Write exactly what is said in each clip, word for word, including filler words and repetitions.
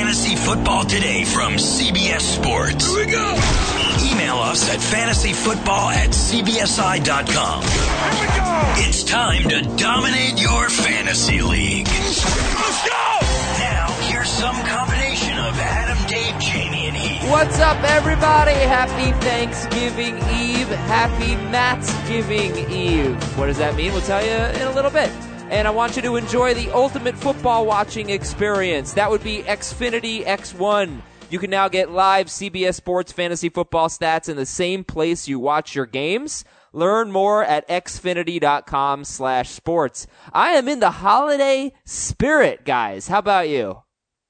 Fantasy Football Today from C B S Sports. Here we go. Email us at fantasyfootball at c b s i dot com. Here we go. It's time to dominate your fantasy league. Let's go. Now, here's some combination of Adam, Dave, Jamie, and Heath. What's up, everybody? Happy Thanksgiving Eve. Happy Mattsgiving Eve. What does that mean? We'll tell you in a little bit. And I want you to enjoy the ultimate football watching experience. That would be Xfinity X one. You can now get live C B S Sports fantasy football stats in the same place you watch your games. Learn more at xfinity.com slash sports. I am in the holiday spirit, guys. How about you?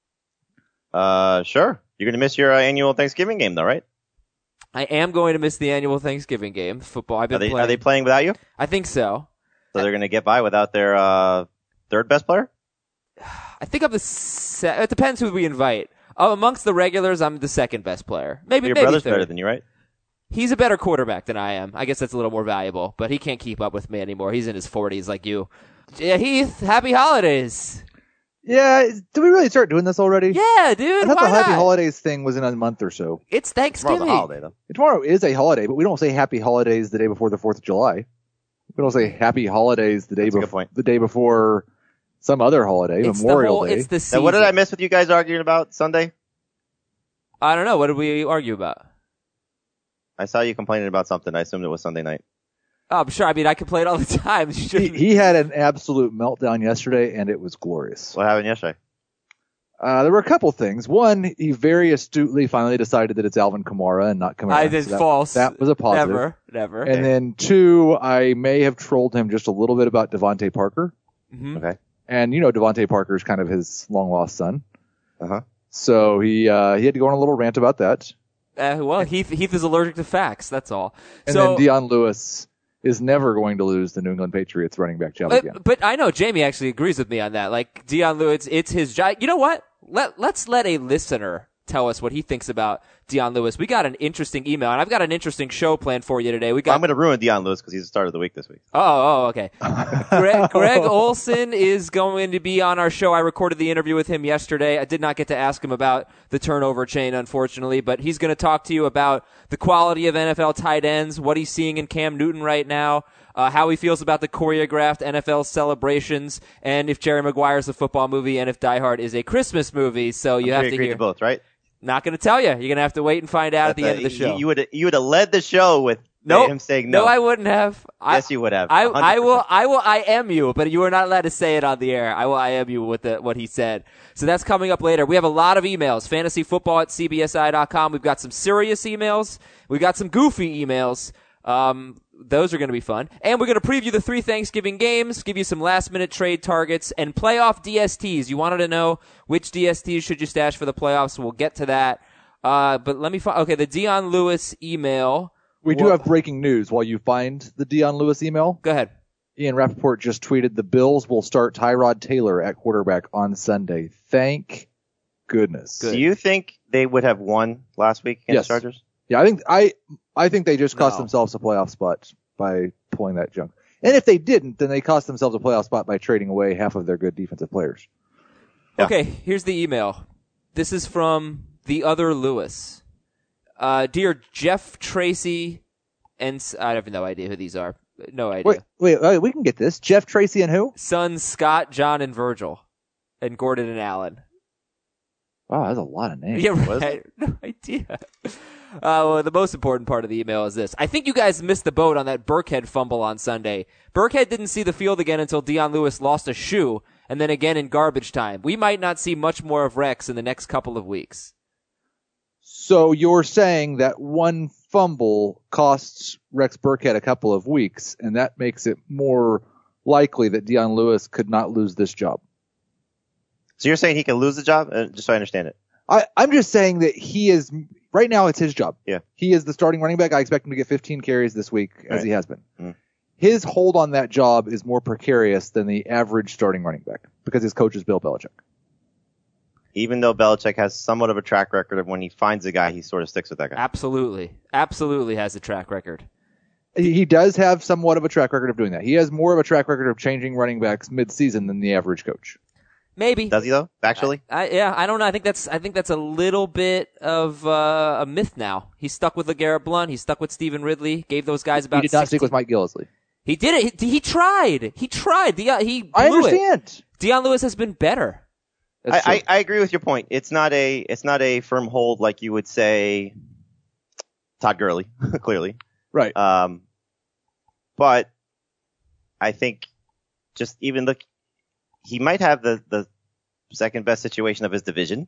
Uh, sure. You're going to miss your uh, annual Thanksgiving game, though, right? I am going to miss the annual Thanksgiving game. Football. I've been Are they, playing. are they playing without you? I think so. So they're going to get by without their uh, third best player? I think I'm the se- it depends who we invite. Uh, amongst the regulars, I'm the second best player. Maybe Your maybe brother's third. better than you, right? He's a better quarterback than I am. I guess that's a little more valuable, but he can't keep up with me anymore. He's in his forties like you. Yeah, Heath, happy holidays. Yeah, did we really start doing this already? Yeah, dude. I thought why the Happy not? Holidays thing was in a month or so. It's Tomorrow's Thanksgiving. a holiday, though. Tomorrow is a holiday, but we don't say Happy Holidays the day before the fourth of July. We don't say Happy Holidays the day That's a good before point. the day before some other holiday, It's Memorial the whole, Day. It's the season. Now, what did I miss with you guys arguing about Sunday? I don't know. What did we argue about? I saw you complaining about something. I assumed it was Sunday night. Oh, I'm sure. I mean, I complain all the time. You he, shouldn't- he had an absolute meltdown yesterday, and it was glorious. What happened yesterday? Uh, there were a couple things. One, he very astutely finally decided that it's Alvin Kamara and not Kamara. I did So that, false. That was a positive. Never. Never. And then two, I may have trolled him just a little bit about Devontae Parker. Mhm. Okay. And you know Devontae Parker is kind of his long-lost son. Uh-huh. So he uh, he had to go on a little rant about that. Uh, well, Heath, Heath is allergic to facts. That's all. And so, then Deion Lewis is never going to lose the New England Patriots running back job again. But, but I know Jamie actually agrees with me on that. Like Deion Lewis, it's his job. You know what? Let let's let a listener tell us what he thinks about Deion Lewis. We got an interesting email, and I've got an interesting show planned for you today. We got. I'm going to ruin Deion Lewis because he's the start of the week this week. Oh, oh, okay. Greg, Greg Olson is going to be on our show. I recorded the interview with him yesterday. I did not get to ask him about the turnover chain, unfortunately, but he's going to talk to you about the quality of N F L tight ends, what he's seeing in Cam Newton right now, uh, how he feels about the choreographed N F L celebrations, and if Jerry Maguire's a football movie and if Die Hard is a Christmas movie. So you I'm have sure to agree hear. to both, right? Not going to tell you. You're going to have to wait and find out at the That's end of the a- show. You would you would have led the show with Nope. him saying no. No, I wouldn't have. I, Yes, you would have. I, one hundred I will, percent. I will, I am you, but you are not allowed to say it on the air. I will, I am you with the, what he said. So that's coming up later. We have a lot of emails. Fantasy football at c b s i dot com. We've got some serious emails. We've got some goofy emails. Um, those are going to be fun. And we're going to preview the three Thanksgiving games, give you some last minute trade targets and playoff D S Ts. You wanted to know which D S Ts should you stash for the playoffs. We'll get to that. Uh, but let me find, okay, the Deion Lewis email. We do Wha- have breaking news while you find the Deion Lewis email. Go ahead. Ian Rappaport just tweeted the Bills will start Tyrod Taylor at quarterback on Sunday. Thank goodness. Do you think they would have won last week against Yes. the Chargers? Yeah, I think I I think they just cost No. themselves a playoff spot by pulling that junk. And if they didn't, then they cost themselves a playoff spot by trading away half of their good defensive players. Yeah. Okay, here's the email. This is from the other Lewis. Uh, dear Jeff Tracy, and s- I have no idea who these are. No idea. Wait, wait, wait, we can get this. Jeff Tracy and who? Sons Scott, John, and Virgil, and Gordon and Allen. Wow, that's a lot of names. Yeah, What is right. No idea. Uh, well, the most important part of the email is this. I think you guys missed the boat on that Burkhead fumble on Sunday. Burkhead didn't see the field again until Deion Lewis lost a shoe, and then again in garbage time. We might not see much more of Rex in the next couple of weeks. So you're saying that one fumble costs Rex Burkhead a couple of weeks, and that makes it more likely that Deion Lewis could not lose this job. So you're saying he can lose the job? Uh, just so I understand it. I, I'm just saying that he is right now. It's his job. Yeah. He is the starting running back. I expect him to get fifteen carries this week, as Right. he has been. Mm. His hold on that job is more precarious than the average starting running back because his coach is Bill Belichick. Even though Belichick has somewhat of a track record of when he finds a guy, he sort of sticks with that guy. Absolutely. Absolutely has a track record. He he does have somewhat of a track record of doing that. He has more of a track record of changing running backs mid-season than the average coach. Maybe. Does he though? Actually? I, I, yeah, I don't know. I think that's I think that's a little bit of uh, a myth now. He's stuck with LeGarrette Blount. He's stuck with Stephen Ridley. Gave those guys about He did not sixteen stick with Mike Gillisley. He did it. He, he tried. He tried. The, uh, he blew I understand. It. Dion Lewis has been better. I, I, I agree with your point. It's not a it's not a firm hold like you would say Todd Gurley, clearly. Right. Um, but I think just even look, he might have the, the second best situation of his division.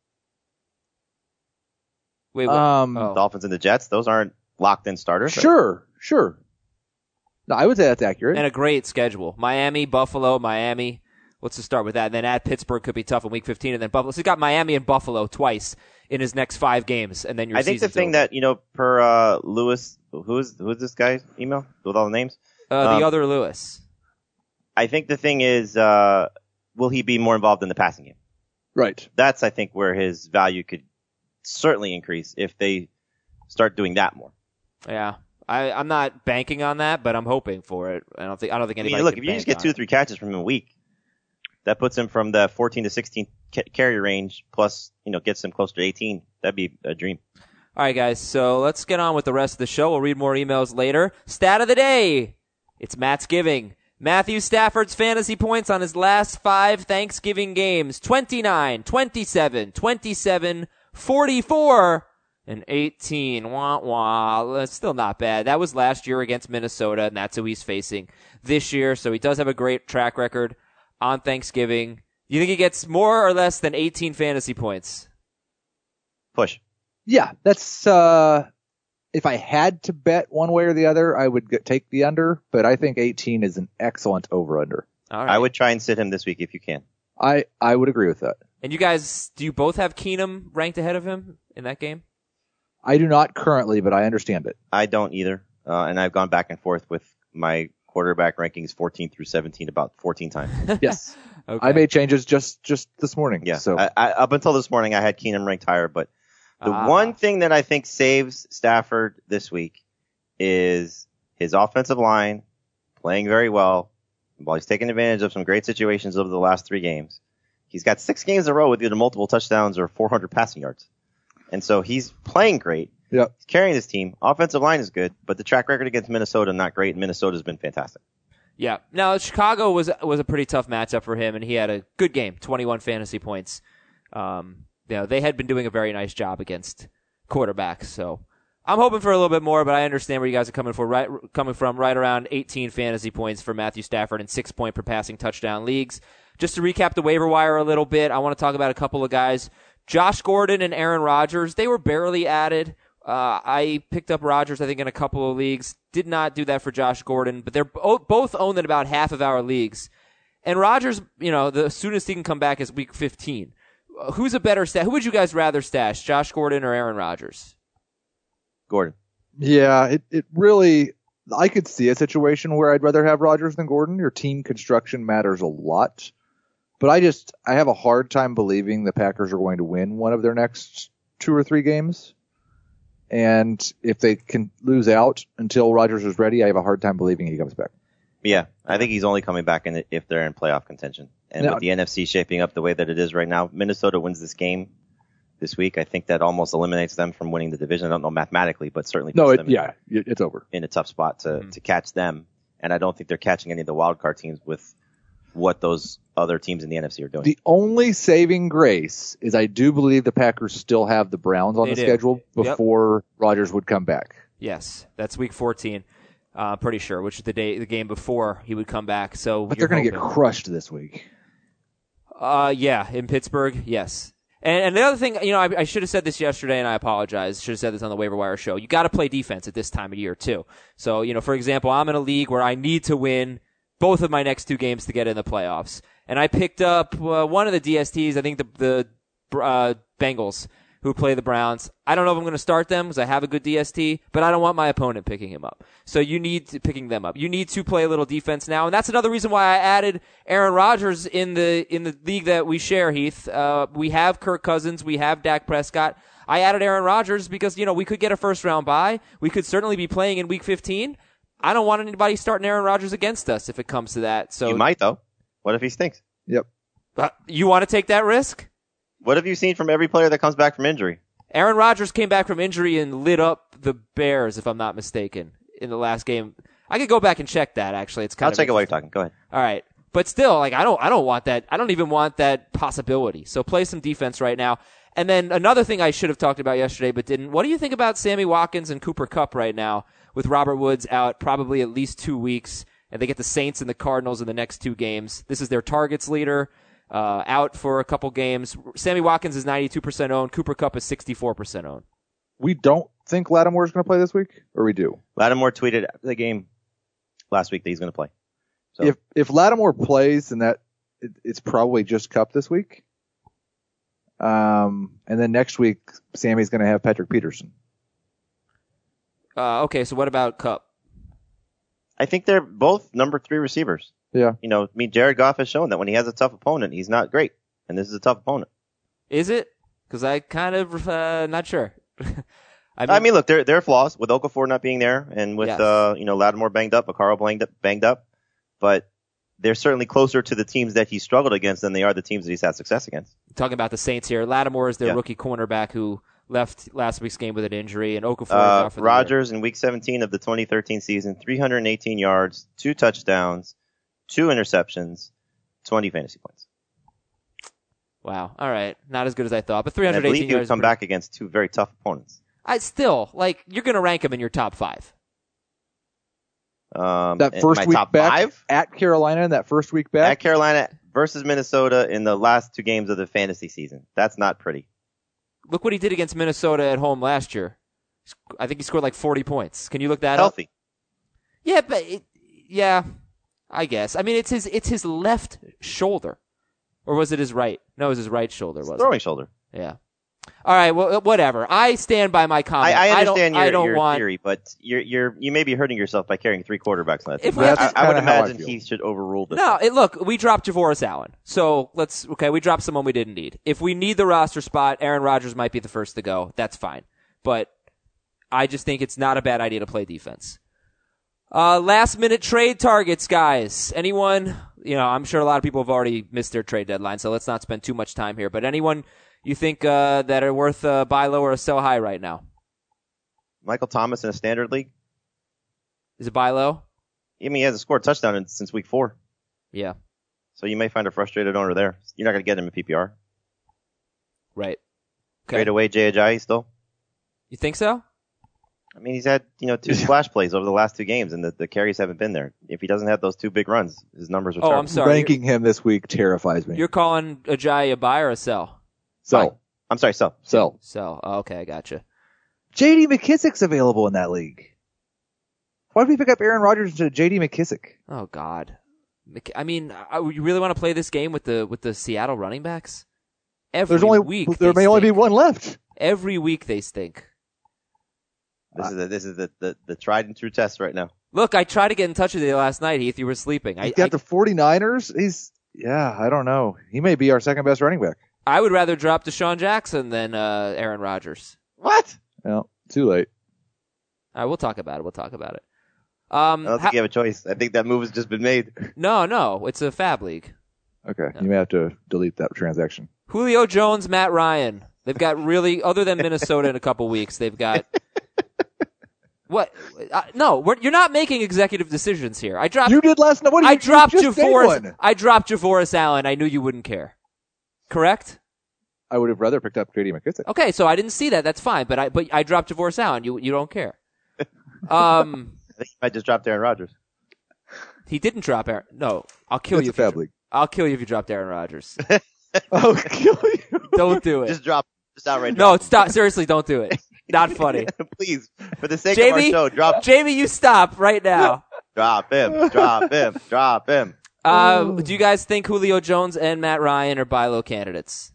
Wait, what? Um, oh. Dolphins and the Jets, those aren't locked in starters. Sure, sure. No, I would say that's accurate. And a great schedule. Miami, Buffalo, Miami. Let's just start with that. And then at Pittsburgh could be tough in week fifteen. And then Buffalo. So he's got Miami and Buffalo twice in his next five games. And then your I think the thing over. that, you know, per uh, Lewis, who's who's this guy's email with all the names? Uh, the um, other Lewis. I think the thing is, uh, will he be more involved in the passing game? Right. That's, I think, where his value could certainly increase if they start doing that more. Yeah. I, I'm not banking on that, but I'm hoping for it. I don't think I don't think I anybody. mean, look, can if you bank just get on two or it. three catches from him a week, that puts him from the fourteen to sixteen ca- carry range, plus, you know, gets him closer to eighteen. That'd be a dream. All right, guys. So let's get on with the rest of the show. We'll read more emails later. Stat of the day. It's Matt's giving. Matthew Stafford's fantasy points on his last five Thanksgiving games: twenty-nine, twenty-seven, twenty-seven, forty-four, and eighteen. Wah, wah. That's still not bad. That was last year against Minnesota, and that's who he's facing this year. So he does have a great track record on Thanksgiving. You think he gets more or less than eighteen fantasy points? Push. Yeah, that's, uh, if I had to bet one way or the other, I would get, take the under, but I think eighteen is an excellent over-under. All right. I would try and sit him this week if you can. I, I would agree with that. And you guys, do you both have Keenum ranked ahead of him in that game? I do not currently, but I understand it. I don't either. Uh, and I've gone back and forth with my quarterback rankings fourteen through seventeen about fourteen times. Yes. Okay. I made changes just, just this morning. Yeah. So I, I, up until this morning, I had Keenum ranked higher, but the Ah. one thing that I think saves Stafford this week is his offensive line playing very well. While he's taking advantage of some great situations over the last three games, he's got six games in a row with either multiple touchdowns or four hundred passing yards. And so he's playing great. Yep. He's carrying his team. Offensive line is good, but the track record against Minnesota not great. And Minnesota's been fantastic. Yeah. Now, Chicago was was a pretty tough matchup for him, and he had a good game, twenty-one fantasy points. Um, you know, they had been doing a very nice job against quarterbacks, so I'm hoping for a little bit more, but I understand where you guys are coming for, right, coming from, right around eighteen fantasy points for Matthew Stafford in six point per passing touchdown leagues. Just to recap the waiver wire a little bit, I want to talk about a couple of guys. Josh Gordon and Aaron Rodgers, they were barely added. Uh, I picked up Rodgers, I think, in a couple of leagues. Did not do that for Josh Gordon, but they're bo- both owned in about half of our leagues. And Rodgers, you know, the soonest he can come back is week fifteen. Uh, who's a better stash? Who would you guys rather stash, Josh Gordon or Aaron Rodgers? Gordon. yeah, it, it really, I could see a situation where I'd rather have Rodgers than Gordon. Your team construction matters a lot. But I just, I have a hard time believing the Packers are going to win one of their next two or three games. And if they can lose out until Rodgers is ready, I have a hard time believing he comes back. Yeah, I think he's only coming back in if they're in playoff contention. And Now- with the N F C shaping up the way that it is right now, Minnesota wins this game this week. I think that almost eliminates them from winning the division. I don't know mathematically, but certainly puts No, it, them yeah, it, it's over. in a tough spot to, Mhm. to catch them. And I don't think they're catching any of the wild card teams with what those other teams in the N F C are doing. The only saving grace is I do believe the Packers still have the Browns on They the do. schedule Yep. before Rodgers would come back. Yes, that's week fourteen. Uh, pretty sure, which is the day, the game before he would come back. So, But you're they're going to get hoping- crushed this week. Uh, yeah, in Pittsburgh, yes. And, and the other thing, you know, I, I should have said this yesterday, and I apologize. Should have said this on the waiver wire show. You got to play defense at this time of year too. So, you know, for example, I'm in a league where I need to win both of my next two games to get in the playoffs, and I picked up uh, one of the D S Ts. I think the the uh, Bengals, who play the Browns. I don't know if I'm going to start them because I have a good D S T, but I don't want my opponent picking him up. So you need to picking them up. You need to play a little defense now, and that's another reason why I added Aaron Rodgers in the in the league that we share, Heath. Uh, we have Kirk Cousins, we have Dak Prescott. I added Aaron Rodgers because, you know, we could get a first round bye. We could certainly be playing in week fifteen. I don't want anybody starting Aaron Rodgers against us if it comes to that. So You might, though. What if he stinks? Yep. Uh, you want to take that risk? What have you seen from every player that comes back from injury? Aaron Rodgers came back from injury and lit up the Bears, if I'm not mistaken, in the last game. I could go back and check that, actually. It's kind I'll of check it while you're talking. Go ahead. All right. But still, like, I don't, I don't want that. I don't even want that possibility. So play some defense right now. And then another thing I should have talked about yesterday, but didn't. What do you think about Sammy Watkins and Cooper Kupp right now with Robert Woods out probably at least two weeks, and they get the Saints and the Cardinals in the next two games? This is their targets leader, uh, out for a couple games. Sammy Watkins is ninety-two percent owned. Cooper Kupp is sixty-four percent owned. We don't think Lattimore is going to play this week, or we do? Lattimore tweeted after the game last week that he's going to play. So. If if Lattimore plays, then that it, it's probably just Kupp this week. Um, and then next week, Sammy's going to have Patrick Peterson. Uh, okay, so what about Kupp? I think they're both number three receivers. Yeah. You know, I mean, Jared Goff has shown that when he has a tough opponent, he's not great. And this is a tough opponent. Is it? Because I kind of uh, not sure. I, mean, I mean, look, there there are flaws with Okafor not being there, and with yes. uh, you know, Lattimore banged up, Vaccaro banged up, banged up. But they're certainly closer to the teams that he struggled against than they are the teams that he's had success against. Talking about the Saints here, Lattimore is their yeah. rookie cornerback who left last week's game with an injury, and Okafor uh, is out for the Rodgers year. in Week seventeen of the twenty thirteen season, three hundred eighteen yards, two touchdowns, two interceptions, twenty fantasy points. Wow. All right. Not as good as I thought, but And I three hundred eighteen believe he would yards. come pretty... back against two very tough opponents. I still like you're going to rank him in your top five. Um, That in first my week top back five? at Carolina, that first week back. At Carolina versus Minnesota in the last two games of the fantasy season. That's not pretty. Look what he did against Minnesota at home last year. I think he scored like forty points. Can you look that Healthy. up? Yeah, but it, yeah, I guess. I mean, it's his it's his left shoulder, or was it his right? No, it was his right shoulder. Was Throwing it? shoulder. Yeah. All right. Well, whatever. I stand by my comment. I, I understand don't, your, I don't your want, theory, but you're you're you may be hurting yourself by carrying three quarterbacks on that team. If we have I, to- I would Kinda how I imagine feel. he should overrule this. No, it, look, we dropped Javoris Allen. So let's, okay, we dropped someone we didn't need. If we need the roster spot, Aaron Rodgers might be the first to go. That's fine. But I just think it's not a bad idea to play defense. Uh, last minute trade targets, guys. Anyone, you know, I'm sure a lot of people have already missed their trade deadline, so let's not spend too much time here. But anyone you think, uh, that are worth a buy low or a sell high right now? Michael Thomas in a standard league. Is it buy low? I mean, he hasn't scored a touchdown in, since week four. Yeah. So you may find a frustrated owner there. You're not going to get him in P P R. Right. Okay. Trade away Jay Ajayi still. You think so? I mean, he's had, you know, two splash plays over the last two games, and the, the carries haven't been there. If he doesn't have those two big runs, his numbers are Oh, terrible. I'm sorry. Ranking him this week terrifies me. You're calling Ajayi a buy or a sell? Sell. I'm sorry, so. Sell. Sell. Oh, okay, I gotcha. J D McKissick's available in that league. Why did we pick up Aaron Rodgers to J D McKissick? Oh God. Mc- I mean, I- you really want to play this game with the with the Seattle running backs? Every There's only week there they may only be stink. one left. Every week they stink. This is the, this is the, the, the tried and true test right now. Look, I tried to get in touch with you last night, Heath. You were sleeping. I, He's got I, the 49ers. He's yeah, I don't know. He may be our second best running back. I would rather drop Deshaun Jackson than uh, Aaron Rodgers. What? Well, too late. All right, we'll talk about it. We'll talk about it. Um, I don't ha- think you have a choice. I think that move has just been made. no, no, it's a fab league. Okay, Yeah. you may have to delete that transaction. Julio Jones, Matt Ryan. They've got really, other than Minnesota in a couple weeks, they've got. What? Uh, no, we're, you're not making executive decisions here. I dropped. You did last night. What did I you dropped you just say Javoris. one. I dropped Javoris Allen. I knew you wouldn't care. Correct? I would have rather picked up J D McKissick. Okay, so I didn't see that. That's fine. But I but I dropped Javoris Allen. You you don't care. Um, I think I just dropped Aaron Rodgers. he didn't drop Aaron. No, I'll kill It's you. a If you fab dro- league. I'll kill you if you dropped Aaron Rodgers. I'll kill you. Don't do it. Just drop. Just outright No, drop. stop. Seriously, don't do it. Not funny. Please, for the sake Jamie, of our show, drop, Jamie, you stop right now. drop him, drop him, drop him. Uh, do you guys think Julio Jones and Matt Ryan are buy low candidates?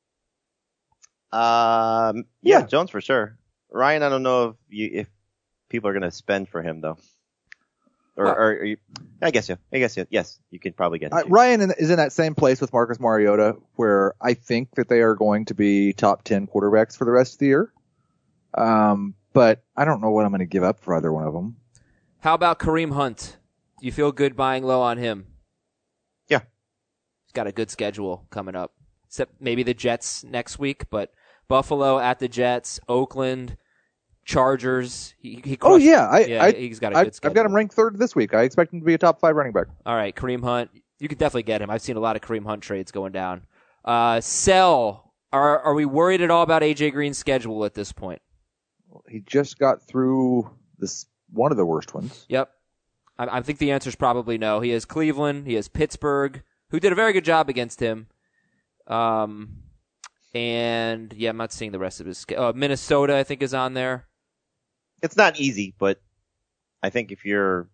Um, yeah, Yeah. Jones for sure. Ryan, I don't know if you if people are going to spend for him though. Or, Well- or, or you, I guess you. I guess you. Yes, you could probably get. Uh, him. Ryan in, is in that same place with Marcus Mariota, where I think that they are going to be top ten quarterbacks for the rest of the year. Um, but I don't know what I'm going to give up for either one of them. How about Kareem Hunt? Do you feel good buying low on him? Yeah. got a good schedule coming up. Except maybe the Jets next week, but Buffalo at the Jets, Oakland, Chargers. He, he oh yeah, I, yeah, I he's got a I, good schedule. I've got him ranked third this week. I expect him to be a top five running back. All right, Kareem Hunt. You could definitely get him. I've seen a lot of Kareem Hunt trades going down. Uh, sell. Are are we worried at all about A J Green's schedule at this point? He just got through this one of the worst ones. Yep. I, I think the answer is probably no. He has Cleveland. He has Pittsburgh, who did a very good job against him. Um, and yeah, I'm not seeing the rest of his schedule. Uh, Minnesota, I think, is on there. It's not easy, but I think if you're,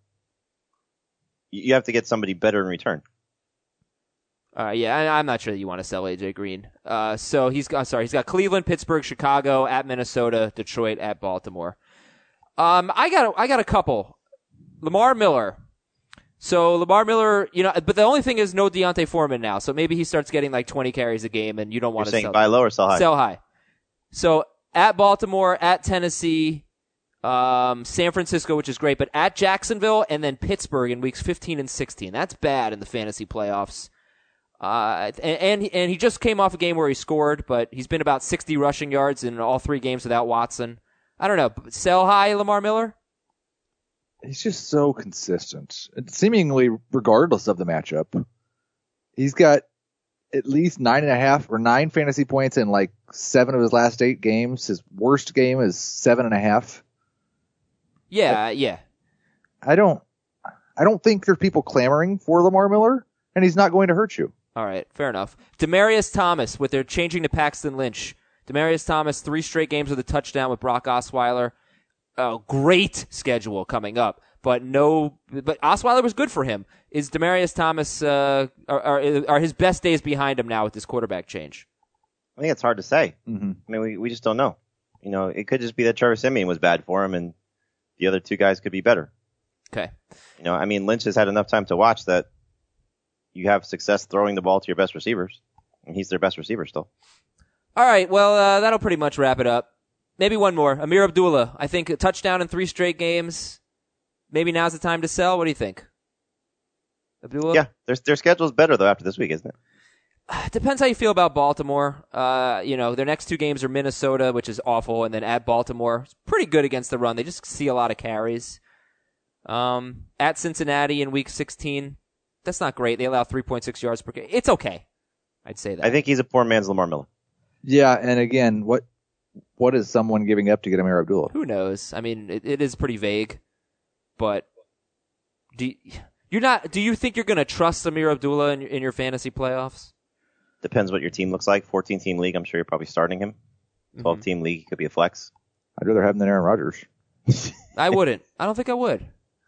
you have to get somebody better in return. Uh, yeah, I, I'm not sure that you want to sell A J Green. Uh, so he's got, sorry, he's got Cleveland, Pittsburgh, Chicago, at Minnesota, Detroit, at Baltimore. Um, I got, I got a couple. Lamar Miller. So Lamar Miller, you know, but the only thing is no Deontay Foreman now. So maybe he starts getting like twenty carries a game, and you don't want You're to saying sell. buy low or sell high? Sell high. So at Baltimore, at Tennessee, um, San Francisco, which is great, but at Jacksonville and then Pittsburgh in weeks fifteen and sixteen. That's bad in the fantasy playoffs. Uh, and, and, he, and he just came off a game where he scored, but he's been about sixty rushing yards in all three games without Watson. I don't know. Sell high, Lamar Miller? He's just so consistent, seemingly regardless of the matchup. He's got at least nine and a half or nine fantasy points in like seven of his last eight games. His worst game is seven and a half. Yeah, I, yeah. I don't, I don't think there's people clamoring for Lamar Miller, and he's not going to hurt you. All right, fair enough. Demaryius Thomas, with their changing to Paxton Lynch. Demaryius Thomas, three straight games with a touchdown with Brock Osweiler. Oh, great schedule coming up, but no, but Osweiler was good for him. Is Demaryius Thomas, uh, are, are, are his best days behind him now with this quarterback change? I think it's hard to say. Mm-hmm. I mean, we, we just don't know. You know, it could just be that Trevor Siemian was bad for him and the other two guys could be better. Okay. You know, I mean, Lynch has had enough time to watch that you have success throwing the ball to your best receivers, and he's their best receiver still. All right, well, uh, that'll pretty much wrap it up. Maybe one more. Amir Abdullah. I think a touchdown in three straight games. Maybe now's the time to sell. What do you think? Abdullah? Yeah, their, their schedule's better, though, after this week, isn't it? Depends how you feel about Baltimore. Uh, you know, their next two games are Minnesota, which is awful, and then at Baltimore. It's pretty good against the run. They just see a lot of carries. Um, at Cincinnati in week sixteen. That's not great. They allow three point six yards per game. It's okay. I'd say that. I think he's a poor man's Lamar Miller. Yeah, and again, what what is someone giving up to get Amir Abdullah? Who knows? I mean, it, it is pretty vague. But do you, you're not? Do you think you're going to trust Amir Abdullah in, in your fantasy playoffs? Depends what your team looks like. fourteen-team league, I'm sure you're probably starting him. twelve-team mm-hmm. league, could be a flex. I'd rather have him than Aaron Rodgers. I wouldn't. I don't think I would.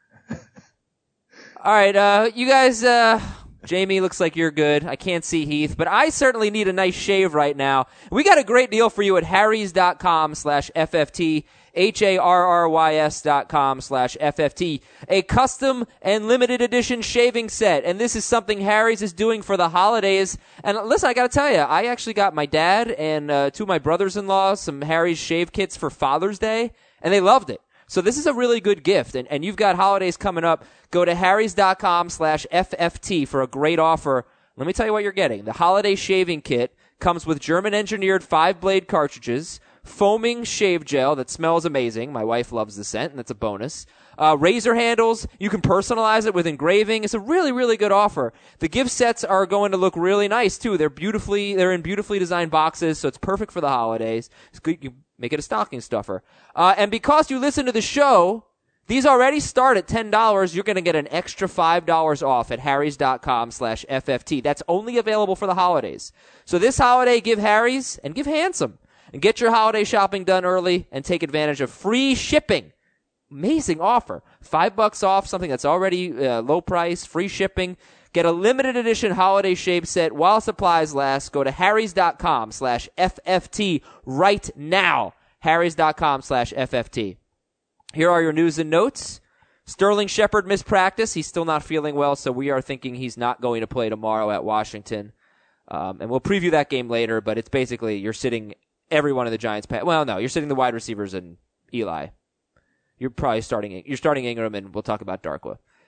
All right, uh, you guys, uh, Jamie, looks like you're good. I can't see Heath, but I certainly need a nice shave right now. We got a great deal for you at harrys.com slash FFT, H-A-R-R-Y-S dot com slash F-F-T, a custom and limited edition shaving set. And this is something Harry's is doing for the holidays. And listen, I got to tell you, I actually got my dad and uh, two of my brothers-in-law some Harry's shave kits for Father's Day, and they loved it. So this is a really good gift, and, and you've got holidays coming up. Go to harrys.com slash FFT for a great offer. Let me tell you what you're getting. The holiday shaving kit comes with German-engineered five-blade cartridges, foaming shave gel that smells amazing. My wife loves the scent, and that's a bonus. Uh, razor handles. You can personalize it with engraving. It's a really, really good offer. The gift sets are going to look really nice, too. They're beautifully, they're in beautifully designed boxes, so it's perfect for the holidays. It's good. You make it a stocking stuffer. Uh, and because you listen to the show, these already start at ten dollars. You're going to get an extra five dollars off at harrys.com slash FFT. That's only available for the holidays. So this holiday, give Harry's and give Handsome. And get your holiday shopping done early and take advantage of free shipping. Amazing offer. Five bucks off something that's already uh, low price, free shipping. Get a limited edition holiday shave set while supplies last. Go to harrys.com slash FFT right now. harrys.com slash FFT. Here are your news and notes. Sterling Shepard missed practice. He's still not feeling well, so we are thinking he's not going to play tomorrow at Washington. Um, and we'll preview that game later, but it's basically you're sitting every one of the Giants. Pa- well, no, you're sitting the wide receivers and Eli. You're probably starting. You're starting Ingram, and we'll talk about Darkwa.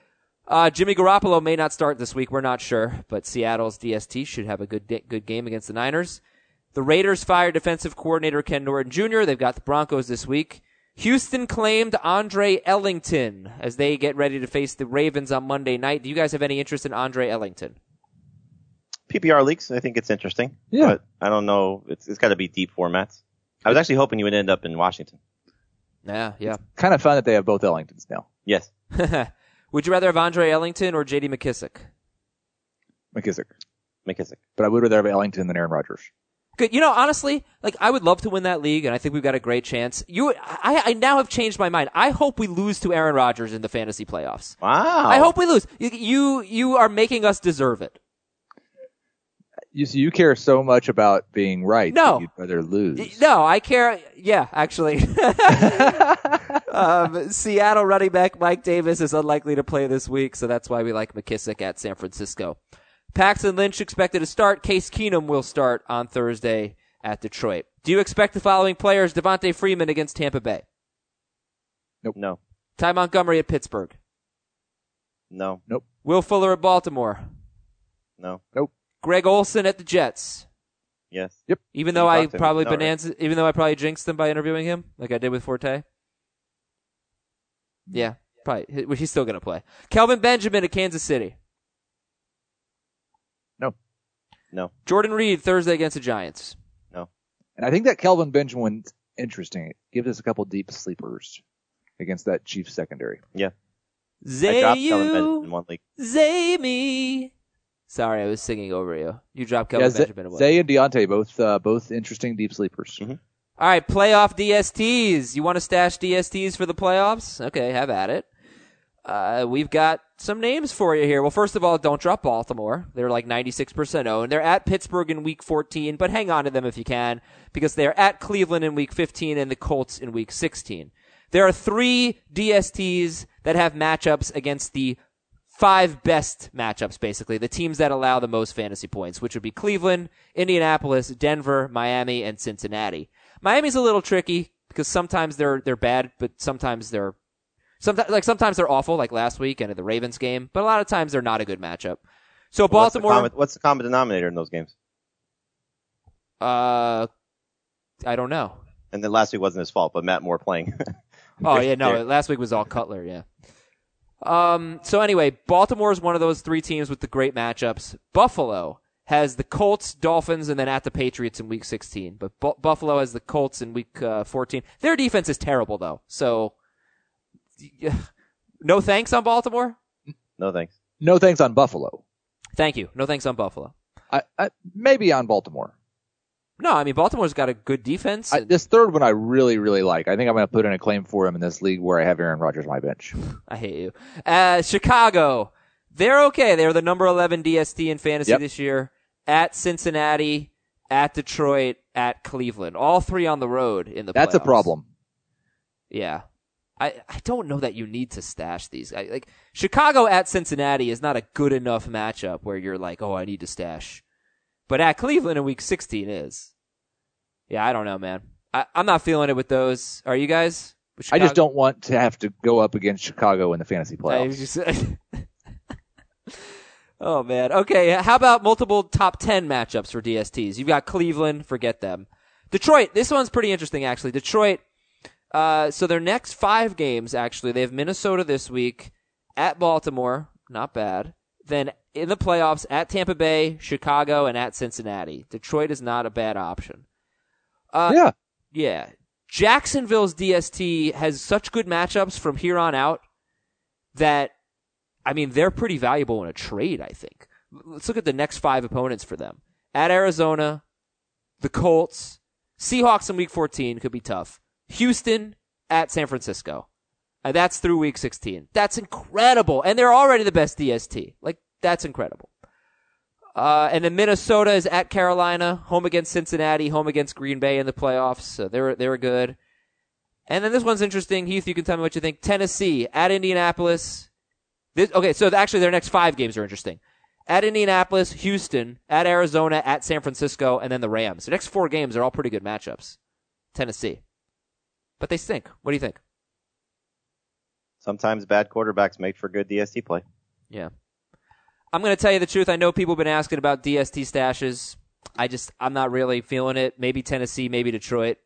Uh, Jimmy Garoppolo may not start this week. We're not sure, but Seattle's D S T should have a good good game against the Niners. The Raiders fired defensive coordinator Ken Norton Junior They've got the Broncos this week. Houston claimed Andre Ellington as they get ready to face the Ravens on Monday night. Do you guys have any interest in Andre Ellington? P P R leaks, I think it's interesting. Yeah. But I don't know. It's, it's got to be deep formats. I was actually hoping you would end up in Washington. Yeah, yeah. Kind of fun that they have both Ellingtons now. Yes. Would you rather have Andre Ellington or J D McKissick? McKissick. McKissick. But I would rather have Ellington than Aaron Rodgers. Good. You know, honestly, like I would love to win that league, and I think we've got a great chance. You, I, I now have changed my mind. I hope we lose to Aaron Rodgers in the fantasy playoffs. Wow. I hope we lose. You, you, you are making us deserve it. You see, you care so much about being right. No. That you'd rather lose. No, I care. Yeah, actually. um, Seattle running back Mike Davis is unlikely to play this week, so that's why we like McKissick at San Francisco. Paxton Lynch expected to start. Case Keenum will start on Thursday at Detroit. Do you expect the following players? Devontae Freeman against Tampa Bay. Nope. No. Ty Montgomery at Pittsburgh. No. Nope. Will Fuller at Baltimore. No. Nope. Greg Olsen at the Jets. Yes. Yep. Even You though I talked to him. probably No, right. bonanza, even though I probably jinxed him by interviewing him, like I did with Forte. Yeah, probably. He- He's still gonna play. Kelvin Benjamin at Kansas City. No. No. Jordan Reed Thursday against the Giants. No. And I think that Kelvin Benjamin's interesting. It gives us a couple deep sleepers against that Chiefs secondary. Yeah. I dropped Kelvin Benjamin Zayu, in one league. Zay Sorry, I was singing over you. You dropped Kelvin yeah, Zay, Benjamin away. Zay and Deontay, both uh, both interesting deep sleepers. Mm-hmm. All right, playoff D S Ts. You want to stash D S Ts for the playoffs? Okay, have at it. Uh, we've got some names for you here. Well, first of all, don't drop Baltimore. They're like ninety-six percent owned. They're at Pittsburgh in week fourteen, but hang on to them if you can, because they're at Cleveland in week fifteen and the Colts in week sixteen. There are three D S Ts that have matchups against the five best matchups, basically, the teams that allow the most fantasy points, which would be Cleveland, Indianapolis, Denver, Miami, and Cincinnati. Miami's a little tricky because sometimes they're they're bad, but sometimes they're sometimes like sometimes they're awful, like last week and at the Ravens game. But a lot of times they're not a good matchup. So Well, what's the Baltimore, common- What's the common denominator in those games? uh, I don't know. And then last week wasn't his fault, but Matt Moore playing. Oh yeah, no, There. last week was all Cutler, yeah. Um. So anyway, Baltimore is one of those three teams with the great matchups. Buffalo has the Colts, Dolphins, and then at the Patriots in week sixteen. But Bu- Buffalo has the Colts in week uh, fourteen. Their defense is terrible, though. So, no thanks on Baltimore? No thanks. No thanks on Buffalo. Thank you. No thanks on Buffalo. I, I maybe on Baltimore. No, I mean, Baltimore's got a good defense. I, and- this third one I really, really like. I think I'm going to put in a claim for him in this league where I have Aaron Rodgers on my bench. I hate you. Uh, Chicago. They're okay. They're the number eleven D S T in fantasy Yep. this year. At Cincinnati, at Detroit, at Cleveland. All three on the road in the That's a playoffs. problem. Yeah. I, I don't know that you need to stash these. I, like Chicago at Cincinnati is not a good enough matchup where you're like, oh, I need to stash. But at Cleveland in week sixteen is. Yeah, I don't know, man. I, I'm not feeling it with those. Are you guys? With I just Chicago? don't want to have to go up against Chicago in the fantasy I playoffs. just- oh man. Okay. How about multiple top ten matchups for D S Ts? You've got Cleveland. Forget them. Detroit. This one's pretty interesting, actually. Detroit. Uh, so their next five games, actually, they have Minnesota this week, at Baltimore, not bad. Then in the playoffs, at Tampa Bay, Chicago, and at Cincinnati. Detroit is not a bad option. Uh, yeah. Yeah. Jacksonville's D S T has such good matchups from here on out that, I mean, they're pretty valuable in a trade, I think. Let's look at the next five opponents for them. At Arizona, the Colts, Seahawks in week fourteen could be tough. Houston, at San Francisco. Uh, that's through week sixteen. That's incredible. And they're already the best D S T. Like, that's incredible. Uh, and then Minnesota is at Carolina, home against Cincinnati, home against Green Bay in the playoffs. So they were, they were good. And then this one's interesting. Heath, you can tell me what you think. Tennessee, at Indianapolis. This, okay, so actually their next five games are interesting. At Indianapolis, Houston, at Arizona, at San Francisco, and then the Rams. The next four games are all pretty good matchups. Tennessee. But they stink. What do you think? Sometimes bad quarterbacks make for good D S T play. Yeah. I'm going to tell you the truth. I know people have been asking about D S T stashes. I just, I'm not really feeling it. Maybe Tennessee, maybe Detroit,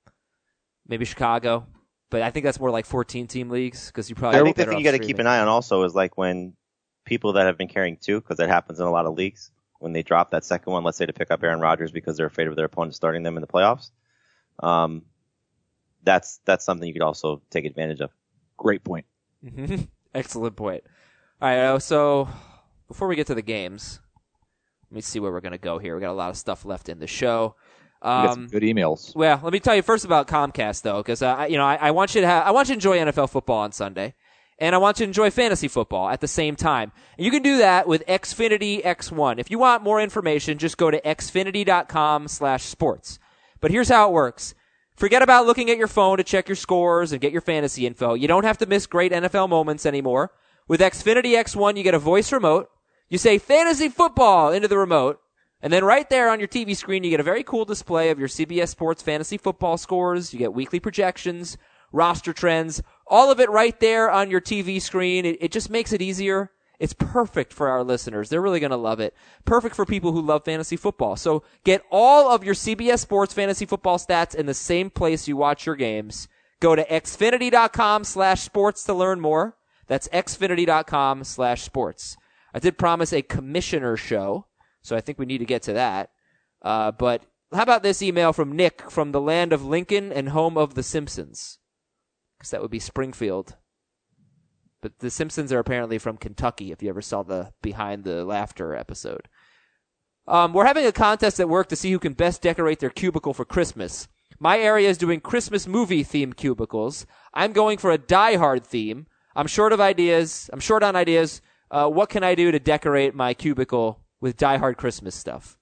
maybe Chicago. But I think that's more like fourteen-team leagues because you probably. I think the thing you got to keep an eye on also is like when people that have been carrying two, because that happens in a lot of leagues, when they drop that second one, let's say to pick up Aaron Rodgers because they're afraid of their opponent starting them in the playoffs. Um, that's that's something you could also take advantage of. Great point. Mm-hmm. Excellent point. All right, so before we get to the games, let me see where we're going to go here. We got a lot of stuff left in the show. Um, we got some good emails. Well, let me tell you first about Comcast, though, because uh, you know I, I want you to have, I want you to enjoy N F L football on Sunday, and I want you to enjoy fantasy football at the same time. And you can do that with Xfinity X one. If you want more information, just go to xfinity dot com slash sports. But here's how it works. Forget about looking at your phone to check your scores and get your fantasy info. You don't have to miss great N F L moments anymore. With Xfinity X one, you get a voice remote. You say fantasy football into the remote. And then right there on your T V screen, you get a very cool display of your C B S Sports fantasy football scores. You get weekly projections, roster trends, all of it right there on your T V screen. It, it just makes it easier. It's perfect for our listeners. They're really going to love it. Perfect for people who love fantasy football. So get all of your C B S Sports fantasy football stats in the same place you watch your games. Go to xfinity dot com slash sports to learn more. That's xfinity dot com slash sports. I did promise a commissioner show, so I think we need to get to that. Uh, but how about this email from Nick from the land of Lincoln and home of the Simpsons? Because that would be Springfield. But the Simpsons are apparently from Kentucky, if you ever saw the Behind the Laughter episode. Um, we're having a contest at work to see who can best decorate their cubicle for Christmas. My area is doing Christmas movie-themed cubicles. I'm going for a Die Hard theme. I'm short of ideas. I'm short on ideas. Uh, what can I do to decorate my cubicle with Die Hard Christmas stuff?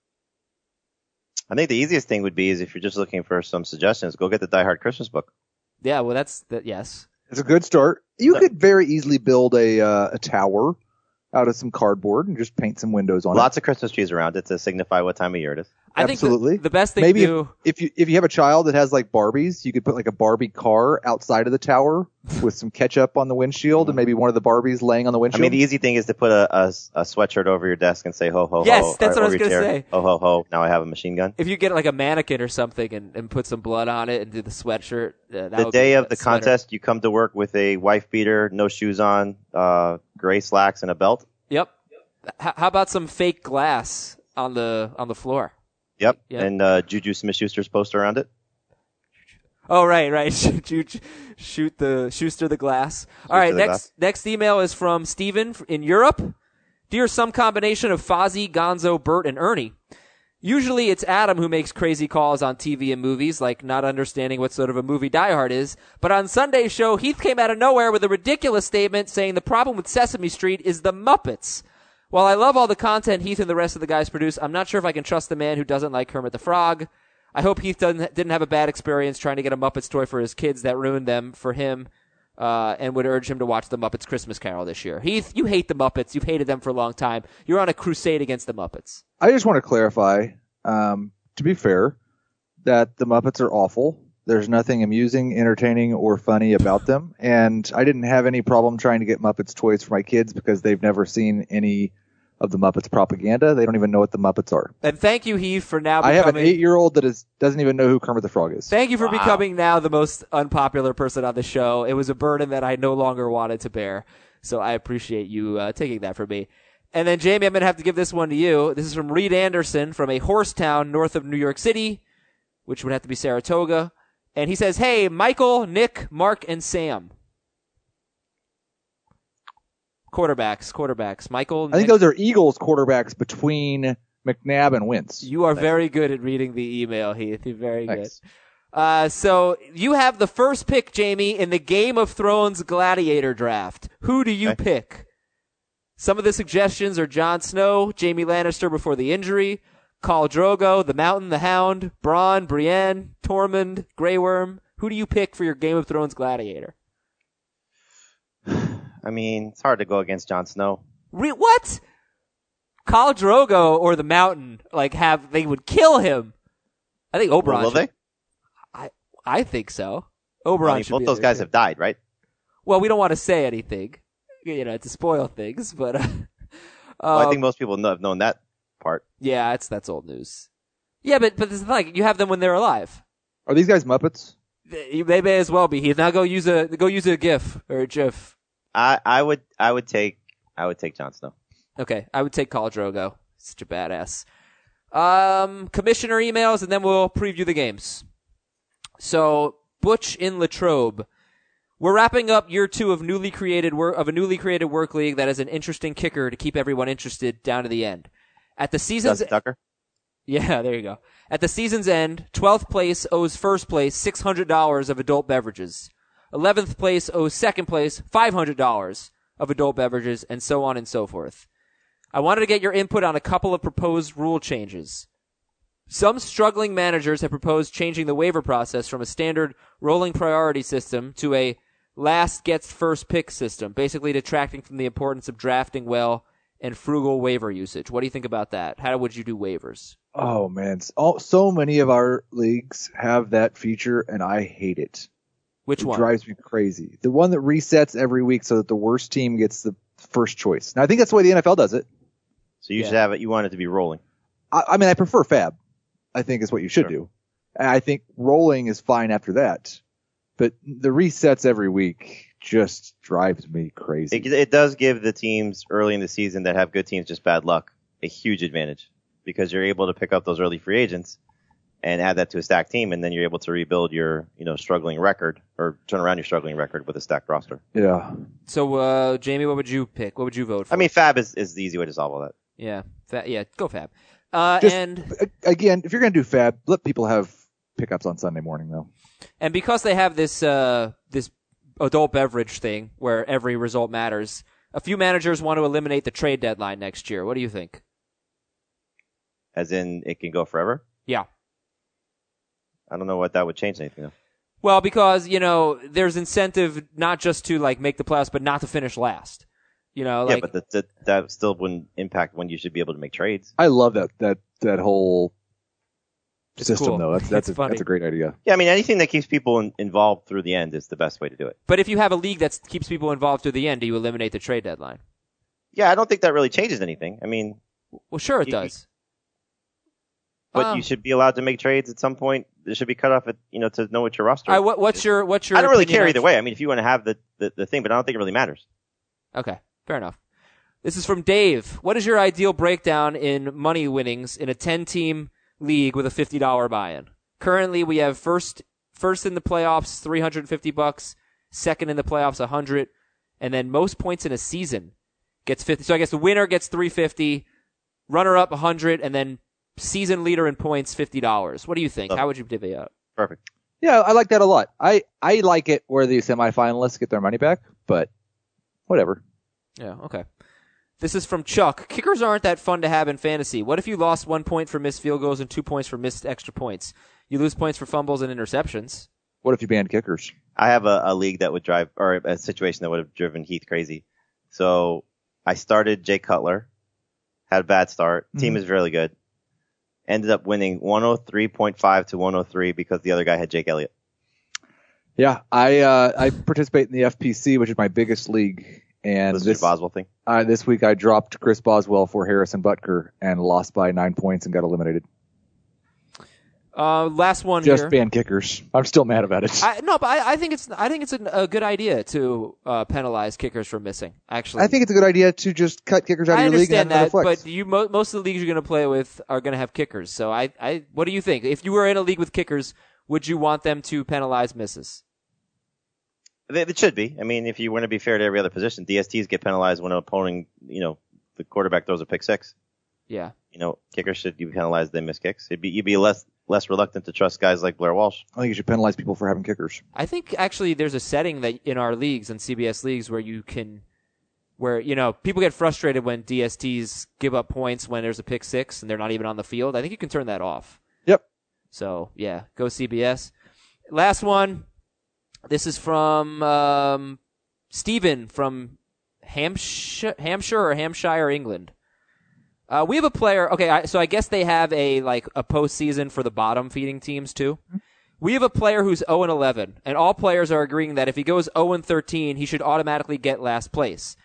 I think the easiest thing would be is if you're just looking for some suggestions, go get the Die Hard Christmas book. Yeah, well, that's that. Yes, it's a good start. You could very easily build a uh, a tower out of some cardboard and just paint some windows on Lots it. Lots of Christmas trees around it to signify what time of year it is. I Absolutely. think the, the best thing Maybe to do... if, if you if you have a child that has like Barbies, you could put like a Barbie car outside of the tower with some ketchup on the windshield and maybe one of the Barbies laying on the windshield. I mean, the easy thing is to put a, a, a sweatshirt over your desk and say ho ho ho. Yes, that's or, what I was going to say. Ho ho ho, now I have a machine gun. If you get like a mannequin or something and, and put some blood on it and do the sweatshirt, uh, that the would day be of the sweater. contest, you come to work with a wife beater, no shoes on, uh, gray slacks, and a belt. Yep. H- how about some fake glass on the on the floor? Yep. Yep. And uh, Juju Smith-Schuster's poster around it. Oh, right, right. shoot, shoot the Schuster the glass. All right, the next glass. next email is from Steven in Europe. Dear some combination of Fozzie, Gonzo, Bert, and Ernie. Usually it's Adam who makes crazy calls on T V and movies, like not understanding what sort of a movie Die Hard is. But on Sunday's show, Heath came out of nowhere with a ridiculous statement saying the problem with Sesame Street is the Muppets. While I love all the content Heath and the rest of the guys produce, I'm not sure if I can trust the man who doesn't like Kermit the Frog. I hope Heath doesn't, didn't have a bad experience trying to get a Muppets toy for his kids that ruined them for him, uh, and would urge him to watch the Muppets Christmas Carol this year. Heath, you hate the Muppets. You've hated them for a long time. You're on a crusade against the Muppets. I just want to clarify, um, to be fair, that the Muppets are awful. There's nothing amusing, entertaining, or funny about them. And I didn't have any problem trying to get Muppets toys for my kids because they've never seen any of the Muppets propaganda. They don't even know what the Muppets are. And thank you, Heath, for now becoming... I have an eight-year-old that is doesn't even know who Kermit the Frog is. Thank you for Wow. becoming now the most unpopular person on the show. It was a burden that I no longer wanted to bear. So I appreciate you uh, taking that from me. And then, Jamie, I'm going to have to give this one to you. This is from Reed Anderson from a horse town north of New York City, which would have to be Saratoga. And he says, hey, Michael, Nick, Mark, and Sam. Quarterbacks, quarterbacks. Michael, I think Nick, those are Eagles quarterbacks between McNabb and Wentz. you are very good at reading the email, Heath. You're very Thanks. good. Uh, so you have the first pick, Jamie, in the Game of Thrones Gladiator draft. Who do you Okay. pick? Some of the suggestions are Jon Snow, Jaime Lannister before the injury, Khal Drogo, the Mountain, the Hound, Bronn, Brienne, Tormund, Grey Worm. Who do you pick for your Game of Thrones Gladiator? I mean, it's hard to go against Jon Snow. Re- what? Khal Drogo or the Mountain, like, have, they would kill him. I think Oberyn. Will should- they? I, I think so. Oberyn I mean, should both be those there, guys too. have died, right? Well, we don't want to say anything you know, to spoil things. But uh, Well, I um, think most people know, have known that part. yeah, it's that's old news. Yeah, but but this is like you have them when they're alive. Are these guys Muppets? They, they may as well be. Heath. Now go use a go use a GIF or a GIF. I, I would I would take I would take Jon Snow. Okay, I would take Khal Drogo. Such a badass. Um, commissioner emails, and then we'll preview the games. So Butch in Latrobe. We're wrapping up year two of newly created work of a newly created work league that has an interesting kicker to keep everyone interested down to the end. At the season's Dustin Tucker. Yeah, there you go. At the season's end, twelfth place owes first place six hundred dollars of adult beverages. eleventh place owes second place five hundred dollars of adult beverages, and so on and so forth. I wanted to get your input on a couple of proposed rule changes. Some struggling managers have proposed changing the waiver process from a standard rolling priority system to a last gets first pick system, basically detracting from the importance of drafting well and frugal waiver usage. What do you think about that? How would you do waivers? Oh man, so, so many of our leagues have that feature, and I hate it. Which it one? drives me crazy. The one that resets every week so that the worst team gets the first choice. Now I think that's the way the N F L does it. So you Yeah. should have it. You want it to be rolling. I, I mean, I prefer Fab. I think is what you should Sure. do. And I think rolling is fine after that, but the resets every week just drives me crazy. It, it does give the teams early in the season that have good teams just bad luck a huge advantage because you're able to pick up those early free agents and add that to a stacked team, and then you're able to rebuild your you know struggling record or turn around your struggling record with a stacked roster. Yeah. So, uh, Jamie, what would you pick? What would you vote for? I mean, Fab is, is the easy way to solve all that. yeah, fa- yeah, go Fab. Uh, Just, and a- again, if you're going to do Fab, let people have pickups on Sunday morning, though. and because they have this uh, this adult beverage thing where every result matters, a few managers want to eliminate the trade deadline next year. What do you think? As in, it can go forever. Yeah. I don't know what that would change anything though. Well, because, you know, there's incentive not just to, like, make the playoffs, but not to finish last. You know, like, yeah, but that, that that still wouldn't impact when you should be able to make trades. I love that that that whole It's system, cool. though. That's that's It's a, funny. that's a great idea. Yeah, I mean, anything that keeps people in, involved through the end is the best way to do it. but if you have a league that keeps people involved to the end, do you eliminate the trade deadline? Yeah, I don't think that really changes anything. I mean, Well, sure it You- does. but Um, you should be allowed to make trades at some point. There should be cut off at you know to know what your roster. All right, what, what's your what's your? I don't really opinion care on- either way. I mean, if you want to have the, the the thing, but I don't think it really matters. Okay, fair enough. This is from Dave. What is your ideal breakdown in money winnings in a ten-team league with a fifty dollars buy-in? Currently, we have first first in the playoffs, three hundred fifty bucks, second in the playoffs, one hundred, and then most points in a season gets fifty. So I guess the winner gets three hundred fifty, runner-up one hundred, and then season leader in points fifty dollars. What do you think? Oh. How would you divvy up? Perfect. Yeah, I like that a lot. I, I like it where the semifinalists get their money back, but whatever. Yeah, okay. This is from Chuck. Kickers aren't that fun to have in fantasy. What if you lost one point for missed field goals and two points for missed extra points? You lose points for fumbles and interceptions. What if you banned kickers? I have a, a league that would drive, or a situation that would have driven Heath crazy. So I started Jay Cutler, had a bad start. Team Mhm. is really good. Ended up winning one oh three point five to one oh three because the other guy had Jake Elliott. Yeah, I uh, I participate in the F P C, which is my biggest league, and This is this your Boswell thing. uh, this week I dropped Chris Boswell for Harrison Butker and lost by nine points and got eliminated. Uh, last one Just here. ban kickers. I'm still mad about it. I, I, no, but I, I think it's I think it's a, a good idea to uh, penalize kickers for missing. Actually, think it's a good idea to just cut kickers out I of your league and understand have that, another flex. but you mo- most of the leagues you're going to play with are going to have kickers. So I, I, what do you think? If you were in a league with kickers, would you want them to penalize misses? It it should be. I mean, if you want to be fair to every other position, D S Ts get penalized when an opponent, you know, the quarterback throws a pick six. Yeah. You know, kickers should be penalized they miss kicks. It'd be, you'd be less less reluctant to trust guys like Blair Walsh. I think you should penalize people for having kickers. I think actually there's a setting that in our leagues and C B S leagues where you can, where, you know, people get frustrated when D S Ts give up points when there's a pick six and they're not even on the field. I think you can turn that off. Yep. So, yeah, go C B S. Last one. This is from um, Stephen from Hampshire, Hampshire or Hampshire, England. Uh, we have a player. Okay, I, so I guess they have a like a postseason for the bottom feeding teams too. We have a player who's oh and eleven, and all players are agreeing that if he goes oh and thirteen, he should automatically get last place.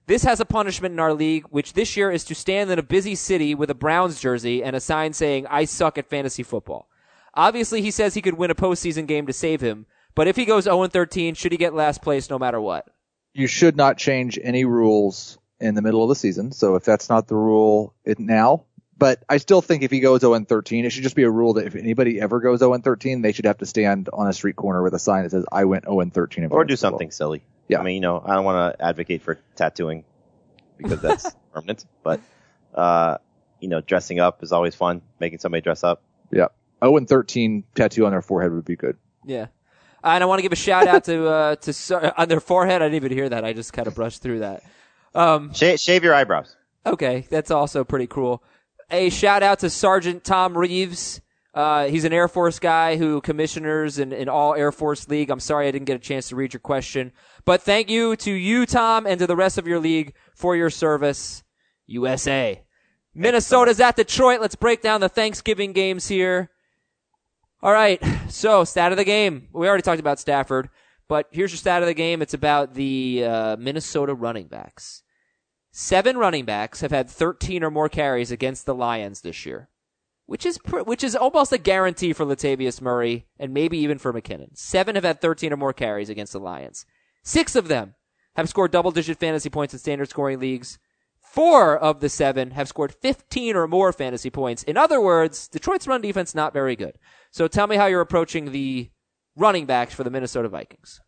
This has a punishment in our league, which this year is to stand in a busy city with a Browns jersey and a sign saying, I suck at fantasy football. Obviously, he says he could win a postseason game to save him, but if he goes oh and thirteen, should he get last place no matter what? You should not change any rules in the middle of the season. So if that's not the rule it now, but I still think if he goes oh and thirteen, it should just be a rule that if anybody ever goes oh and thirteen, they should have to stand on a street corner with a sign that says, I went oh and thirteen. Or do something silly. Yeah. I mean, you know, I don't want to advocate for tattooing because that's permanent, but, uh, you know, dressing up is always fun, making somebody dress up. Yeah. oh and thirteen tattoo on their forehead would be good. Yeah. And I want to give a shout out to, uh, to, on their forehead. I didn't even hear that. I just kind of brushed through that. Um, shave, shave your eyebrows. Okay. That's also pretty cruel. A shout out to Sergeant Tom Reeves. Uh, he's an Air Force guy who commissioners in, in all Air Force League. I'm sorry I didn't get a chance to read your question. But thank you to you, Tom, and to the rest of your league for your service. U S A. Minnesota's at Detroit. Let's break down the Thanksgiving games here. All right. So, stat of the game. We already talked about Stafford, but here's your stat of the game. It's about the uh, Minnesota running backs. Seven running backs have had thirteen or more carries against the Lions this year, which is pr- which is almost a guarantee for Latavius Murray and maybe even for McKinnon. Seven have had thirteen or more carries against the Lions. Six of them have scored double-digit fantasy points in standard scoring leagues. Four of the seven have scored fifteen or more fantasy points. In other words, Detroit's run defense not very good. So tell me how you're approaching the running backs for the Minnesota Vikings.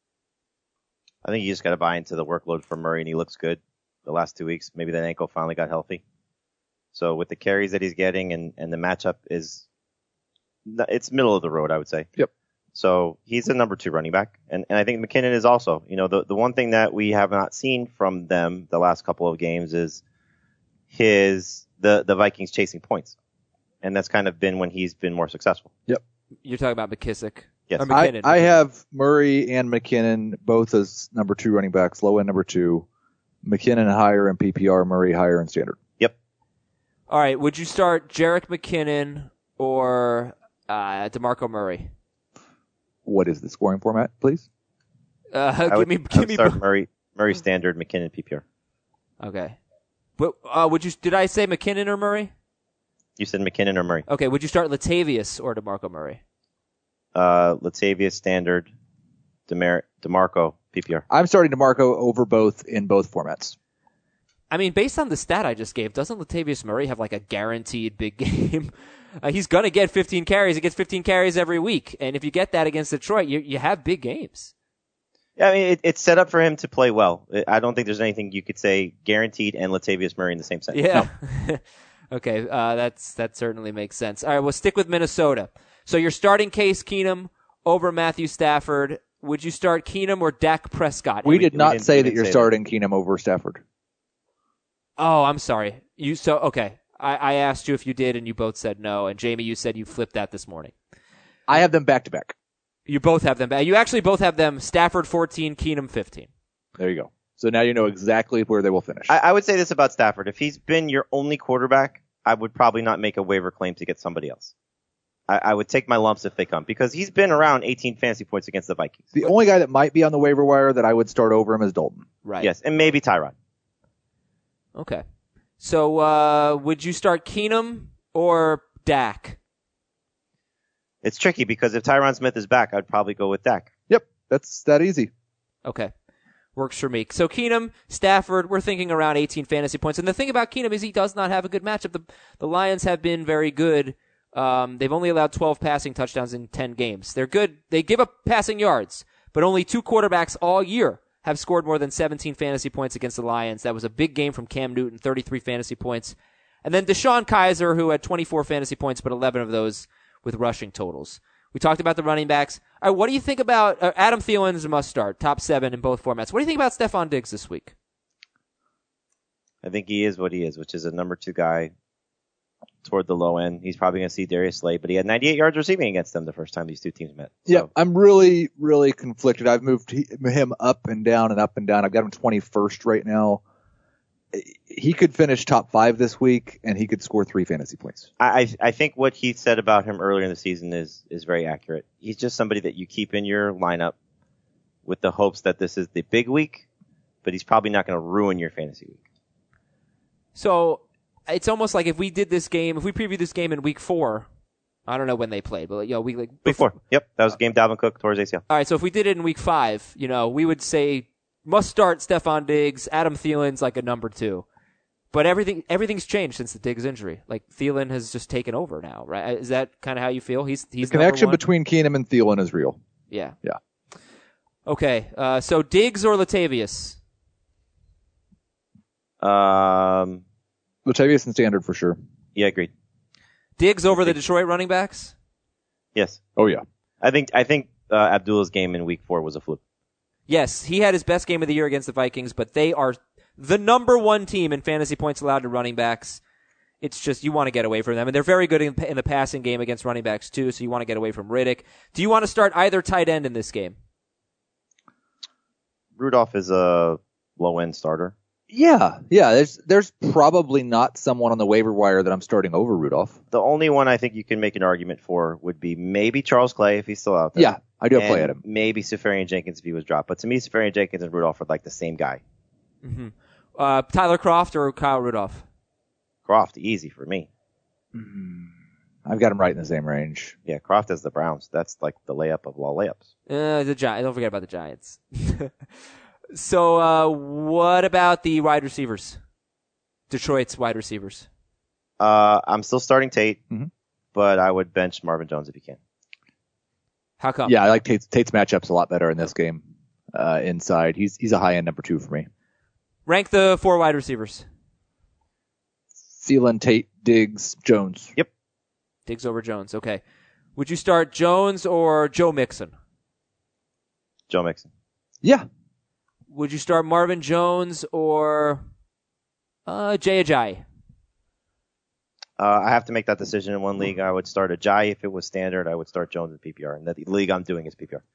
I think you just got to buy into the workload for Murray, and he looks good the last two weeks. Maybe that ankle finally got healthy. So with the carries that he's getting and, and the matchup is, it's middle of the road, I would say. Yep. So he's a number two running back. And, and I think McKinnon is also, you know, the, the one thing that we have not seen from them the last couple of games is his, the, the Vikings chasing points. And that's kind of been when he's been more successful. Yep. You're talking about McKissick. Yes. Or McKinnon. I, I have Murray and McKinnon both as number two running backs, low end number two. McKinnon higher in P P R, Murray higher in standard. Yep. All right. Would you start Jerick McKinnon or uh, DeMarco Murray? What is the scoring format, please? Uh, I give would, me, I give would me. start Murray, Murray standard, McKinnon P P R. Okay. But uh, would you? Did I say McKinnon or Murray? You said McKinnon or Murray. Okay. Would you start Latavius or DeMarco Murray? Uh, Latavius standard, Demar- DeMarco P P R. I'm starting DeMarco over both in both formats. I mean, based on the stat I just gave, doesn't Latavius Murray have like a guaranteed big game? Uh, he's going to get fifteen carries. He gets fifteen carries every week. And if you get that against Detroit, you you have big games. Yeah, I mean, it, it's set up for him to play well. I don't think there's anything you could say guaranteed and Latavius Murray in the same sentence. Yeah. No. Okay, uh, that's that certainly makes sense. All right, we'll stick with Minnesota. So you're starting Case Keenum over Matthew Stafford. Would you start Keenum or Dak Prescott? We And did we not didn't- say we that didn't you're say starting Keenum over Stafford. Oh, I'm sorry. You so okay. I, I asked you if you did, and you both said no. And Jamie, you said you flipped that this morning. I have them back to back. You both have them. You actually both have them. Stafford fourteen, Keenum fifteen. There you go. So now you know exactly where they will finish. I, I would say this about Stafford. If he's been your only quarterback, I would probably not make a waiver claim to get somebody else. I, I would take my lumps if they come because he's been around eighteen fantasy points against the Vikings. the only guy that might be on the waiver wire that I would start over him is Dalton. Right. Yes, and maybe Tyrod. Okay. So uh, would you start Keenum or Dak? It's tricky because if Tyron Smith is back, I'd probably go with Dak. Yep, that's that easy. Okay. Works for me. So Keenum, Stafford, we're thinking around eighteen fantasy points. And the thing about Keenum is he does not have a good matchup. The, the Lions have been very good. Um, they've only allowed twelve passing touchdowns in ten games. They're good. They give up passing yards, but only two quarterbacks all year have scored more than seventeen fantasy points against the Lions. That was a big game from Cam Newton, thirty-three fantasy points. And then Deshaun Kaiser, who had twenty-four fantasy points, but eleven of those with rushing totals. We talked about the running backs. All right, what do you think about uh, Adam Thielen is a must start, top seven in both formats. What do you think about Stephon Diggs this week? I think he is what he is, which is a number two guy toward the low end. He's probably going to see Darius Slay, but he had ninety-eight yards receiving against them the first time these two teams met. So. Yeah, I'm really, really conflicted. I've moved he, him up and down and up and down. I've got him twenty-first right now. He could finish top five this week, and he could score three fantasy points. I, I think what he said about him earlier in the season is, is very accurate. He's just somebody that you keep in your lineup with the hopes that this is the big week but he's probably not going to ruin your fantasy week. So it's almost like if we did this game, if we previewed this game in week four, I don't know when they played, but you know, we like Week four. Yep, that was a game Dalvin Cook towards A C L. All right, so if we did it in week five, you know, we would say must start Stephon Diggs, Adam Thielen's like a number two. But everything everything's changed since the Diggs injury. Like Thielen has just taken over now, right? Is that kind of how you feel? He's he's the connection between Keenum and Thielen is real. Yeah. Yeah. Okay, uh, so Diggs or Latavius? Um, Latavius and standard for sure. yeah, agreed. Diggs over the Detroit running backs? Yes. Oh yeah. I think I think uh, Abdullah's game in week four was a fluke. Yes, he had his best game of the year against the Vikings, but they are the number one team in fantasy points allowed to running backs. It's just you want to get away from them, and they're very good in, in the passing game against running backs too, so you want to get away from Riddick. Do you want to start either tight end in this game? Rudolph is a low-end starter. Yeah, yeah. There's there's probably not someone on the waiver wire that I'm starting over Rudolph. The only one I think you can make an argument for would be maybe Charles Clay if he's still out there. Yeah, I do have and play at him. Maybe Safarian Jenkins if he was dropped. But to me, Safarian Jenkins and Rudolph are like the same guy. Mm-hmm. Uh, Tyler Kroft or Kyle Rudolph? Croft, easy for me. I've got him right in the same range. Yeah, Croft has the Browns. That's like the layup of all layups. Uh, the Gi- Don't forget about the Giants. So, uh, what about the wide receivers? Detroit's wide receivers. Uh, I'm still starting Tate, mm-hmm. but I would bench Marvin Jones if you can. How come? Yeah, I like Tate's, Tate's matchups a lot better in this game. Uh, inside, he's he's a high end number two for me. Rank the four wide receivers. Thielen, Tate, Diggs, Jones. Yep. Diggs over Jones. Okay. Would you start Jones or Joe Mixon? Joe Mixon. Yeah. Would you start Marvin Jones or uh, Jay Ajayi? Uh, I have to make that decision in one league. I would start Ajayi if it was standard. I would start Jones in P P R. And the league I'm doing is P P R.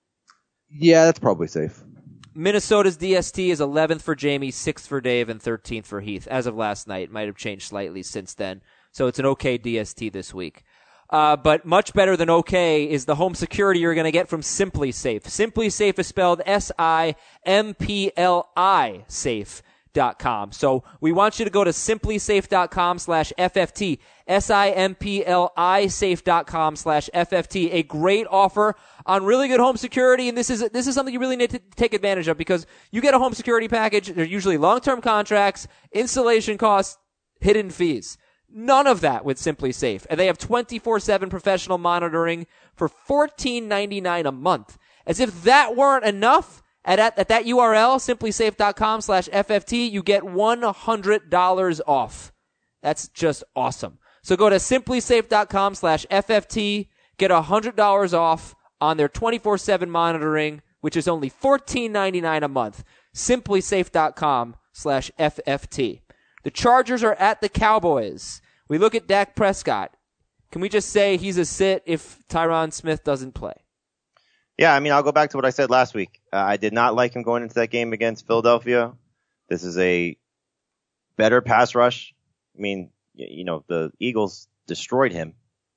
Yeah, that's probably safe. Minnesota's D S T is eleventh for Jamie, sixth for Dave, and thirteenth for Heath. As of last night, it might have changed slightly since then. So it's an okay D S T this week. Uh, but much better than okay is the home security you're going to get from Simply Safe. Simply Safe is spelled S I M P L I safe dot com. So we want you to go to simply safe dot com slash F F T. S I M P L I safe dot com slash F F T. A great offer on really good home security. And this is, this is something you really need to take advantage of because you get a home security package. They're usually long-term contracts, installation costs, hidden fees. None of that with Simply Safe. And they have twenty-four seven professional monitoring for fourteen ninety-nine a month. As if that weren't enough, at, at, at that U R L, simply safe dot com slash F F T, you get one hundred dollars off. That's just awesome. So go to simply safe dot com slash F F T, get one hundred dollars off on their twenty-four seven monitoring, which is only fourteen ninety-nine a month. simply safe dot com slash F F T. The Chargers are at the Cowboys. We look at Dak Prescott. Can we just say he's a sit if Tyron Smith doesn't play? Yeah, I mean, I'll go back to what I said last week. Uh, I did not like him going into that game against Philadelphia. This is a better pass rush. I mean, you know, the Eagles destroyed him,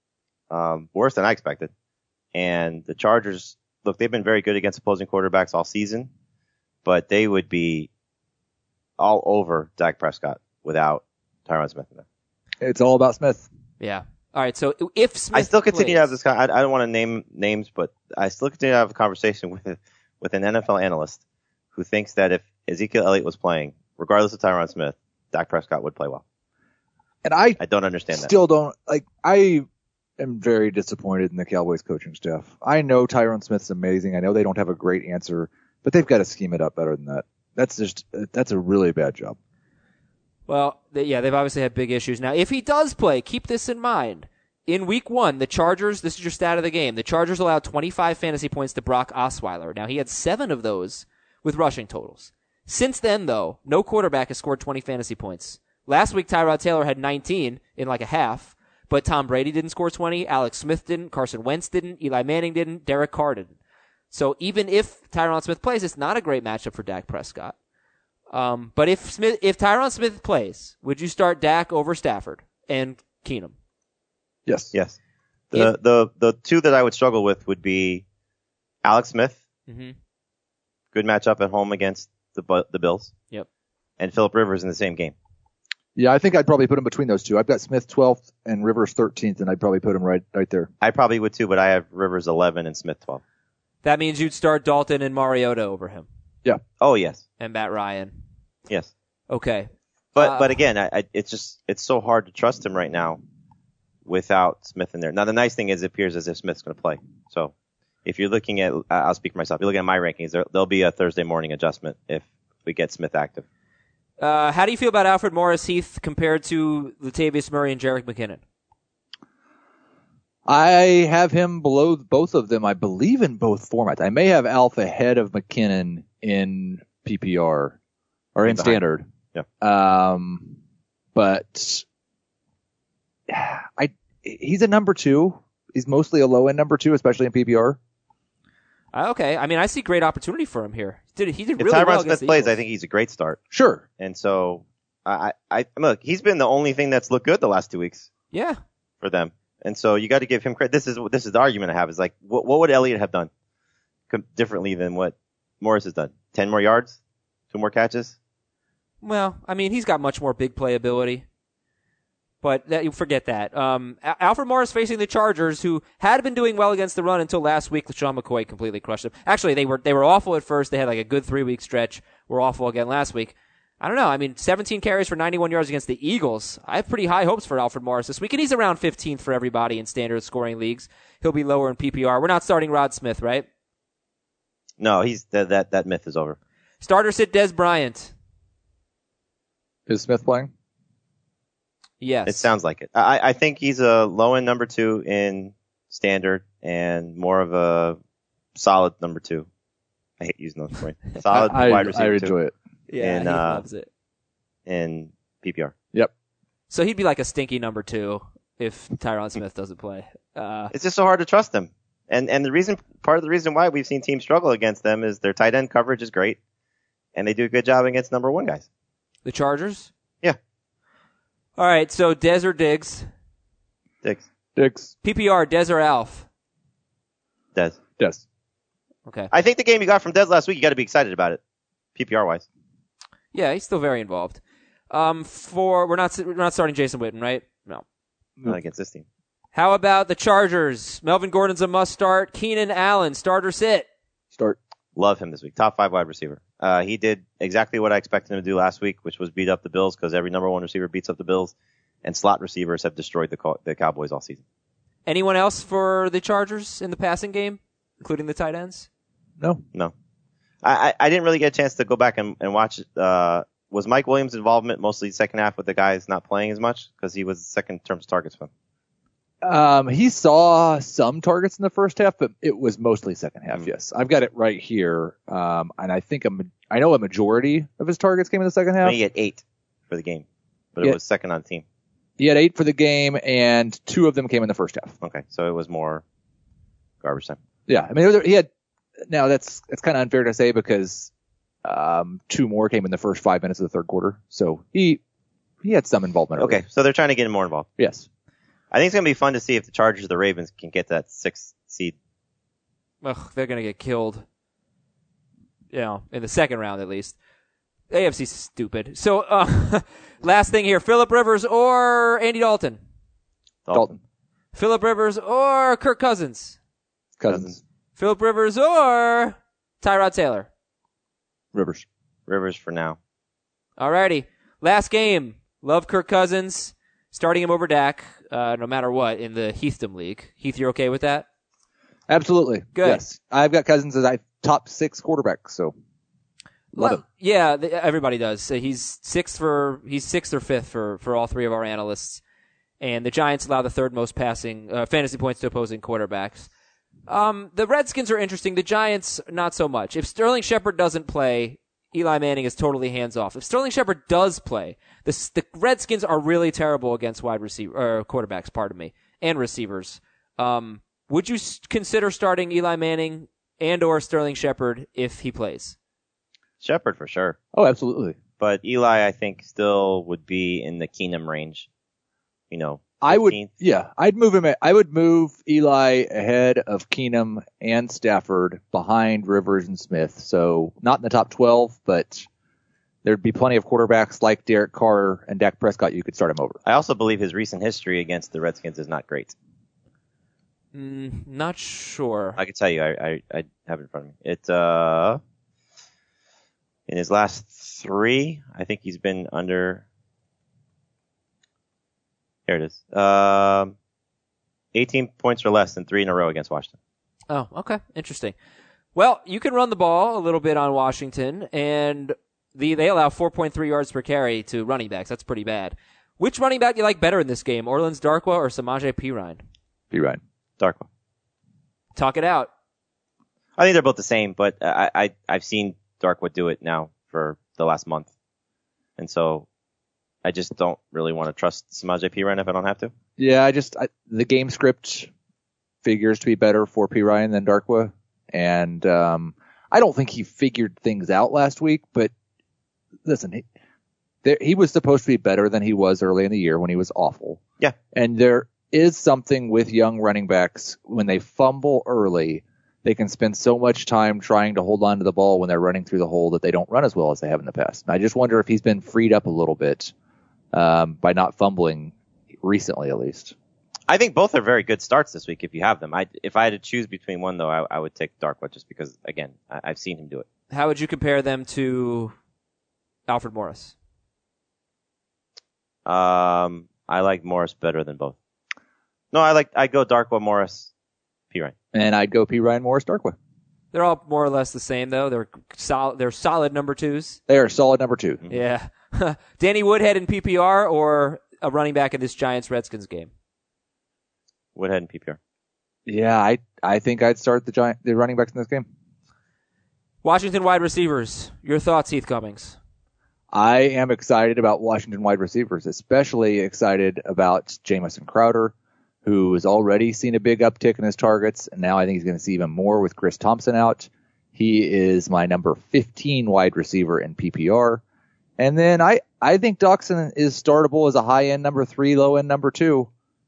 um, worse than I expected. And the Chargers, look, they've been very good against opposing quarterbacks all season, but they would be all over Dak Prescott without Tyron Smith in there. It's all about Smith. Yeah. All right. So if Smith I still continue plays, to have this. I, I don't want to name names, but I still continue to have a conversation with with an N F L analyst who thinks that if Ezekiel Elliott was playing, regardless of Tyron Smith, Dak Prescott would play well. And I, I don't understand that. Still don't like. I am very disappointed in the Cowboys coaching staff. I know Tyron Smith's amazing. I know they don't have a great answer, but they've got to scheme it up better than that. That's just that's a really bad job. Well, they, yeah, they've obviously had big issues. Now, if he does play, keep this in mind. In week one, the Chargers, this is your stat of the game, the Chargers allowed twenty-five fantasy points to Brock Osweiler. Now, he had seven of those with rushing totals. Since then, though, no quarterback has scored twenty fantasy points. Last week, Tyrod Taylor had nineteen in like a half, but Tom Brady didn't score twenty, Alex Smith didn't, Carson Wentz didn't, Eli Manning didn't, Derek Carr didn't. So even if Tyron Smith plays, it's not a great matchup for Dak Prescott. Um, but if Smith, if Tyron Smith plays, would you start Dak over Stafford and Keenum? Yes. Yes. The If- the the two that I would struggle with would be Alex Smith. Mm-hmm. Good matchup at home against the Bu- the Bills. Yep. And Phillip Rivers in the same game. Yeah, I think I'd probably put him between those two. I've got Smith twelfth and Rivers thirteenth, and I'd probably put him right right there. I probably would too, but I have Rivers eleven and Smith twelve. That means you'd start Dalton and Mariota over him. Yeah. Oh, yes. And Matt Ryan. Yes. Okay. But Uh, but again, I, I, it's just it's so hard to trust him right now without Smith in there. Now, the nice thing is it appears as if Smith's going to play. So if you're looking at, I'll speak for myself, if you're looking at my rankings, there, there'll be a Thursday morning adjustment if we get Smith active. Uh, how do you feel about Alfred Morris Heath compared to Latavius Murray and Jerick McKinnon? I have him below both of them, I believe, in both formats. I may have Alf ahead of McKinnon in P P R or in Behind. standard. Yeah. Um, but I he's a number two. He's mostly a low end number two, especially in P P R. Uh, okay. I mean, I see great opportunity for him here. He did, he did If really Tyron well Smith against the plays, Eagles. I think he's a great start. Sure. And so I, I, I look, he's been the only thing that's looked good the last two weeks Yeah. for them. And so you got to give him credit. This is this is the argument I have is like, what, what would Elliott have done com- differently than what Morris has done? Ten more yards, two more catches. Well, I mean, he's got much more big play ability. But that, you forget that. Um, Al- Alfred Morris facing the Chargers, who had been doing well against the run until last week. LaShawn McCoy completely crushed them. Actually, they were they were awful at first. They had like a good three week stretch. Were awful again last week. I don't know. I mean, seventeen carries for ninety-one yards against the Eagles. I have pretty high hopes for Alfred Morris this week, and he's around fifteenth for everybody in standard scoring leagues. He'll be lower in P P R. We're not starting Rod Smith, right? No, he's that that that myth is over. Starter sit Des Bryant. Is Smith playing? Yes. It sounds like it. I, I think he's a low end number two in standard and more of a solid number two. I hate using those points. Solid I, wide I receiver enjoy two it. Yeah, and, he uh, loves it. in P P R. Yep. So he'd be like a stinky number two if Tyron Smith doesn't play. Uh, It's just so hard to trust them. And and the reason, part of the reason why we've seen teams struggle against them is their tight end coverage is great, and they do a good job against number one guys. the Chargers? Yeah. All right, so Dez or Diggs? Diggs, Dix. P P R, Dez or Alf? Dez. Yes. Okay. I think the game you got from Dez last week, you got to be excited about it, P P R wise. Yeah, he's still very involved. Um, for we're not we're not starting Jason Witten, right? No. Not against this team. How about the Chargers? Melvin Gordon's a must start. Keenan Allen, starter sit. Start. Love him this week. Top five wide receiver. Uh, he did exactly what I expected him to do last week, which was beat up the Bills because every number one receiver beats up the Bills, and slot receivers have destroyed the Cow- the Cowboys all season. Anyone else for the Chargers in the passing game, including the tight ends? No. No, I, I, I didn't really get a chance to go back and, and watch. Uh, was Mike Williams' involvement mostly second half with the guys not playing as much because he was second in terms of targets for him? Um, he saw some targets in the first half, but it was mostly second half. Mm. Yes, I've got it right here. Um, and I think a, ma- I know a majority of his targets came in the second I half. mean, he had eight for the game, but Yeah. it was second on the team. He had eight for the game, and two of them came in the first half. Okay, so it was more garbage time. Yeah, I mean, he had. Now that's that's kind of unfair to say because um, two more came in the first five minutes of the third quarter, so he he had some involvement. early. Okay, so they're trying to get him more involved. Yes. I think it's going to be fun to see if the Chargers or the Ravens can get that sixth seed. Ugh, they're going to get killed. You know, in the second round at least. A F C's stupid. So, uh, last thing here. Phillip Rivers or Andy Dalton? Dalton. Phillip Rivers or Kirk Cousins? Cousins. Phillip Rivers or Tyrod Taylor? Rivers. Rivers for now. Alrighty. Last game. Love Kirk Cousins. Starting him over Dak, uh, no matter what, in the Heathdom League. Heath, you're okay with that? Absolutely. Good. Yes. I've got Cousins as I top six quarterback, so love Well, him. yeah, th- everybody does. So he's sixth for he's sixth or fifth for, for all three of our analysts, and the Giants allow the third most passing uh, fantasy points to opposing quarterbacks. Um, the Redskins are interesting. The Giants not so much. If Sterling Shepard doesn't play, Eli Manning is totally hands off. If Sterling Shepard does play, the the Redskins are really terrible against wide receiver or quarterbacks. Pardon me, and receivers. Um, would you s- consider starting Eli Manning and or Sterling Shepard if he plays? Shepard for sure. Oh, absolutely. But Eli, I think, still would be in the Keenum range. You know, I would, fifteenth. yeah, I'd move him. I would move Eli ahead of Keenum and Stafford, behind Rivers and Smith. So not in the top twelve, but there'd be plenty of quarterbacks like Derek Carr and Dak Prescott. You could start him over. I also believe his recent history against the Redskins is not great. Mm, not sure. I can tell you, I, I, I have it in front of me. It's, uh, in his last three, I think he's been under, here it is, um, eighteen points or less in three in a row against Washington. Oh, okay. Interesting. Well, you can run the ball a little bit on Washington, and the they allow four point three yards per carry to running backs. That's pretty bad. Which running back do you like better in this game, Orleans Darkwa or Samaje Perine? Perine. Darkwa. Talk it out. I think they're both the same, but I, I, I've seen Darkwa do it now for the last month. And so I just don't really want to trust Samaje Perine if I don't have to. Yeah, I just, I, the game script figures to be better for Perine than Darkwa. And um, I don't think he figured things out last week, but listen, he, there, he was supposed to be better than he was early in the year when he was awful. Yeah. And there is something with young running backs when they fumble early, they can spend so much time trying to hold on to the ball when they're running through the hole that they don't run as well as they have in the past. And I just wonder if he's been freed up a little bit um, by not fumbling recently, at least. I think both are very good starts this week if you have them. I, if I had to choose between one, though, I, I would take Darkwa just because, again, I, I've seen him do it. How would you compare them to Alfred Morris? Um, I like Morris better than both. No, I like I go Darkwa, Morris, Perine. And I'd go Perine, Morris, Darkwa. They're all more or less the same, though. They're solid. They're solid number twos. They are solid number two. Mm-hmm. Yeah. Danny Woodhead in P P R or a running back in this Giants-Redskins game? Woodhead and P P R. Yeah, I I think I'd start the giant the running backs in this game. Washington wide receivers. Your thoughts, Heath Cummings? I am excited about Washington wide receivers, especially excited about Jamison Crowder, who has already seen a big uptick in his targets, and now I think he's going to see even more with Chris Thompson out. He is my number fifteen wide receiver in P P R. And then I, I think Doxson is startable as a high-end number three, low-end number two.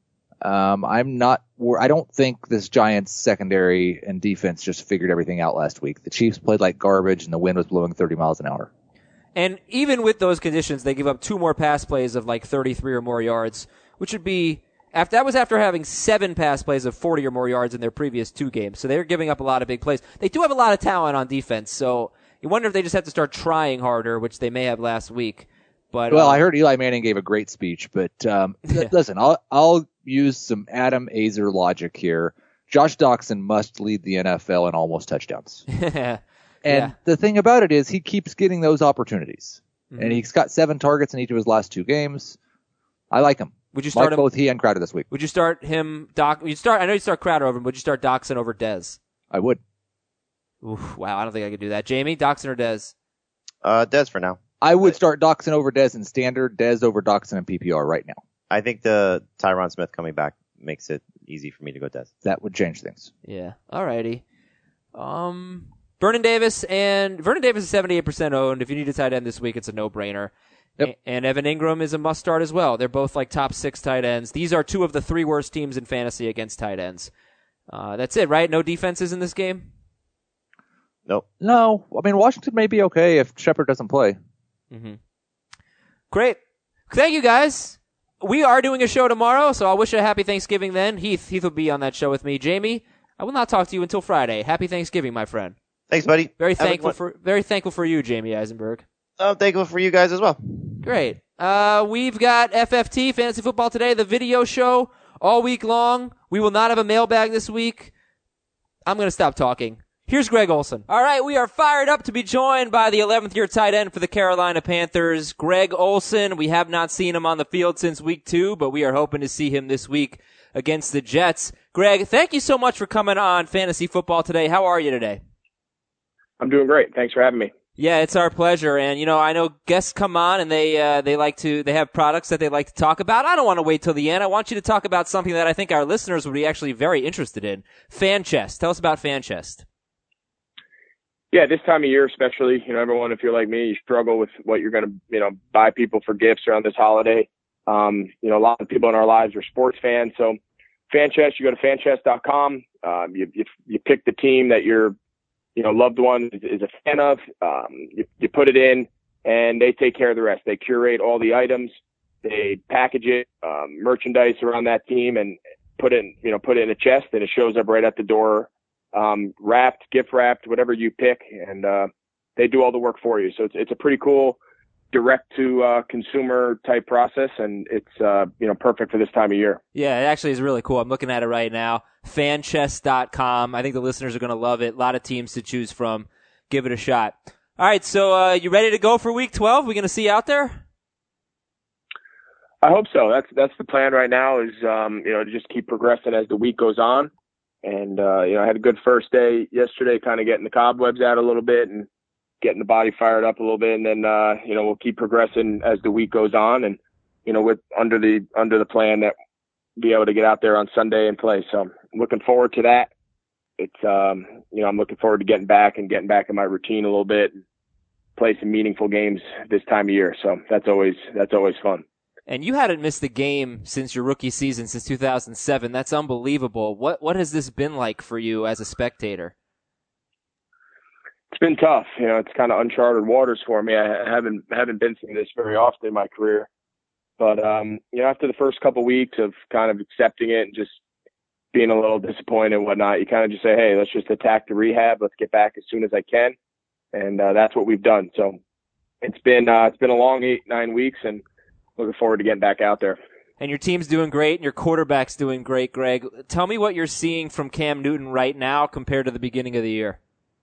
Um, I'm not, I don't think this Giants secondary and defense just figured everything out last week. The Chiefs played like garbage and the wind was blowing thirty miles an hour. And even with those conditions, they give up two more pass plays of like thirty-three or more yards, which would be, after, that was after having seven pass plays of forty or more yards in their previous two games. So they're giving up a lot of big plays. They do have a lot of talent on defense, so you wonder if they just have to start trying harder, which they may have last week. But Well, uh, I heard Eli Manning gave a great speech, but um, Yeah. listen, I'll, I'll use some Adam Azer logic here. Josh Doxson must lead the N F L in almost touchdowns. yeah. And the thing about it is he keeps getting those opportunities. Mhm. And he's got seven targets in each of his last two games. I like him. Would you start like him? both he and Crowder this week. Would you start him? Doc? You start. I know you start Crowder over him. Would you start Doxson over Dez? I would. Oof, wow, I don't think I could do that. Jamie, Doxson or Dez? Uh, Dez for now. I would start Doxson over Dez in standard, Dez over Doxson in P P R right now. I think the Tyron Smith coming back makes it easy for me to go Dez. That would change things. Yeah. Alrighty. Um, Vernon Davis and Vernon Davis is seventy-eight percent owned. If you need a tight end this week, it's a no-brainer. Yep. A- And Evan Ingram is a must start as well. They're both like top six tight ends. These are two of the three worst teams in fantasy against tight ends. Uh, that's it, right? No defenses in this game? Nope. No, I mean, Washington may be okay if Shepard doesn't play. Mm-hmm. Great. Thank you, guys. We are doing a show tomorrow, so I'll wish you a happy Thanksgiving then. Heath, Heath will be on that show with me. Jamie, I will not talk to you until Friday. Happy Thanksgiving, my friend. Thanks, buddy. Very Have a thankful good for very thankful for you, Jamie Eisenberg. I'm thankful for you guys as well. Great. Uh, we've got F F T, Fantasy Football Today, the video show all week long. We will not have a mailbag this week. I'm going to stop talking. Here's Greg Olsen. All right, we are fired up to be joined by the eleventh year tight end for the Carolina Panthers, Greg Olsen. We have not seen him on the field since week two, but we are hoping to see him this week against the Jets. Greg, thank you so much for coming on Fantasy Football Today. How are you today? I'm doing great. Thanks for having me. Yeah, it's our pleasure. And, you know, I know guests come on and they, uh, they like to, they have products that they like to talk about. I don't want to wait till the end. I want you to talk about something that I think our listeners would be actually very interested in. FanChest. Tell us about FanChest. Yeah, this time of year especially, you know, everyone, if you're like me, you struggle with what you're going to, you know, buy people for gifts around this holiday. Um, you know, a lot of people in our lives are sports fans. So FanChest, you go to fan chest dot com. Um, you, you, you pick the team that your, you know, loved one is, is a fan of. Um, you, you put it in and they take care of the rest. They curate all the items. They package it, um, merchandise around that team and put it in, you know, put it in a chest and it shows up right at the door, um, wrapped, gift wrapped, whatever you pick. And, uh, they do all the work for you. So it's, it's a pretty cool direct to, uh, consumer type process. And it's, uh, you know, perfect for this time of year. Yeah, it actually is really cool. I'm looking at it right now. fan chest dot com. I think the listeners are going to love it. A lot of teams to choose from. Give it a shot. All right. So, uh, you ready to go for week twelve? We going to see you out there? I hope so. That's, that's the plan right now is, um, you know, to just keep progressing as the week goes on. And, uh, you know, I had a good first day yesterday, kind of getting the cobwebs out a little bit and getting the body fired up a little bit. And then, uh, you know, we'll keep progressing as the week goes on and, you know, with under the, under the plan that be able to get out there on Sunday and play. So I'm looking forward to that. It's, um, you know, I'm looking forward to getting back and getting back in my routine a little bit and play some meaningful games this time of year. So that's always, that's always fun. And you hadn't missed a game since your rookie season, since two thousand seven. That's unbelievable. What what has this been like for you as a spectator? It's been tough. You know, it's kind of uncharted waters for me. I haven't haven't been through this very often in my career. But, um, you know, after the first couple of weeks of kind of accepting it and just being a little disappointed and whatnot, you kind of just say, hey, let's just attack the rehab. Let's get back as soon as I can. And uh, that's what we've done. So it's been uh, it's been a long eight, nine weeks and looking forward to getting back out there. And your team's doing great, and your quarterback's doing great, Greg. Tell me what you're seeing from Cam Newton right now compared to the beginning of the year.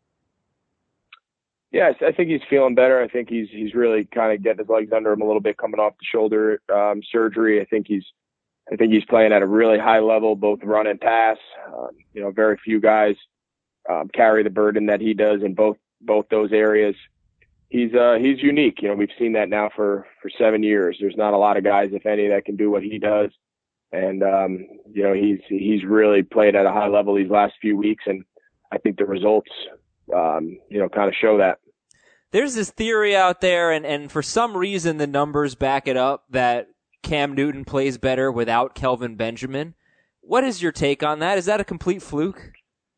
Yeah, I think he's feeling better. I think he's he's really kind of getting his legs under him a little bit, coming off the shoulder um, surgery. I think he's I think he's playing at a really high level, both run and pass. Um, you know, very few guys um, carry the burden that he does in both both those areas. He's uh he's unique. You know, we've seen that now for, for seven years. There's not a lot of guys, if any, that can do what he does. And um, you know, he's he's really played at a high level these last few weeks, and I think the results um, you know, kind of show that. There's this theory out there, and, and for some reason the numbers back it up, that Cam Newton plays better without Kelvin Benjamin. What is your take on that? Is that a complete fluke?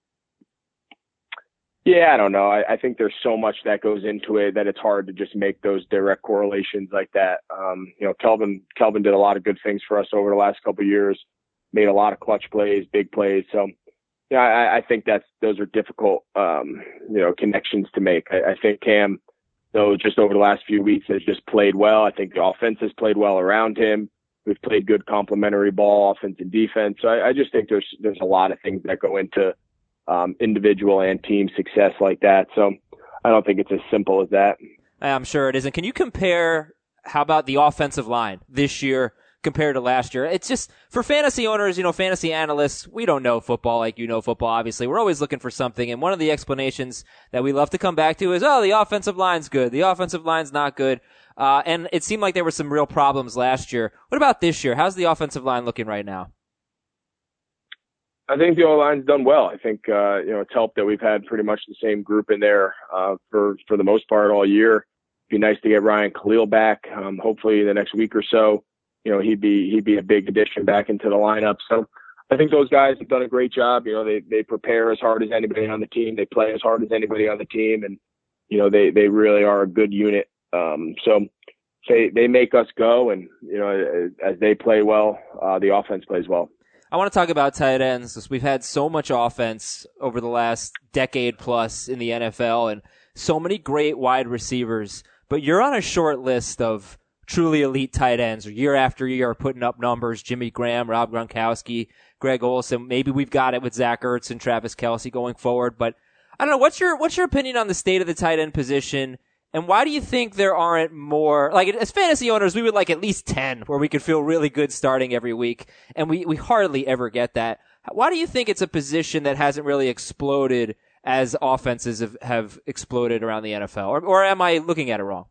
Yeah, I don't know. I, I think there's so much that goes into it that it's hard to just make those direct correlations like that. Um, you know, Kelvin, Kelvin did a lot of good things for us over the last couple of years, made a lot of clutch plays, big plays. So, yeah, I, I think that's, those are difficult, um, you know, connections to make. I, I think Cam, though, just over the last few weeks has just played well. I think the offense has played well around him. We've played good complementary ball, offense and defense. So I, I just think there's, there's a lot of things that go into Um, individual and team success like that. So I don't think it's as simple as that. I'm sure it isn't. Can you compare, how about the offensive line this year compared to last year? It's just, for fantasy owners, you know, fantasy analysts, we don't know football like you know football, obviously. We're always looking for something, and one of the explanations that we love to come back to is, oh, the offensive line's good, the offensive line's not good. Uh, and it seemed like there were some real problems last year. What about this year? How's the offensive line looking right now? I think the O-line's done well. I think, uh, you know, it's helped that we've had pretty much the same group in there, uh, for, for the most part all year. It'd be nice to get Ryan Khalil back. Um, hopefully in the next week or so, you know, he'd be, he'd be a big addition back into the lineup. So I think those guys have done a great job. You know, they, they prepare as hard as anybody on the team. They play as hard as anybody on the team. And, you know, they, they really are a good unit. Um, so they, they make us go, and, you know, as they play well, uh, the offense plays well. I want to talk about tight ends, because we've had so much offense over the last decade plus in the N F L and so many great wide receivers, but you're on a short list of truly elite tight ends year after year putting up numbers. Jimmy Graham, Rob Gronkowski, Greg Olsen. Maybe we've got it with Zach Ertz and Travis Kelce going forward, but I don't know. What's your, what's your opinion on the state of the tight end position? And why do you think there aren't more, like, as fantasy owners, we would like at least ten where we could feel really good starting every week, and we, we hardly ever get that. Why do you think it's a position that hasn't really exploded as offenses have, have exploded around the N F L? Or, or am I looking at it wrong?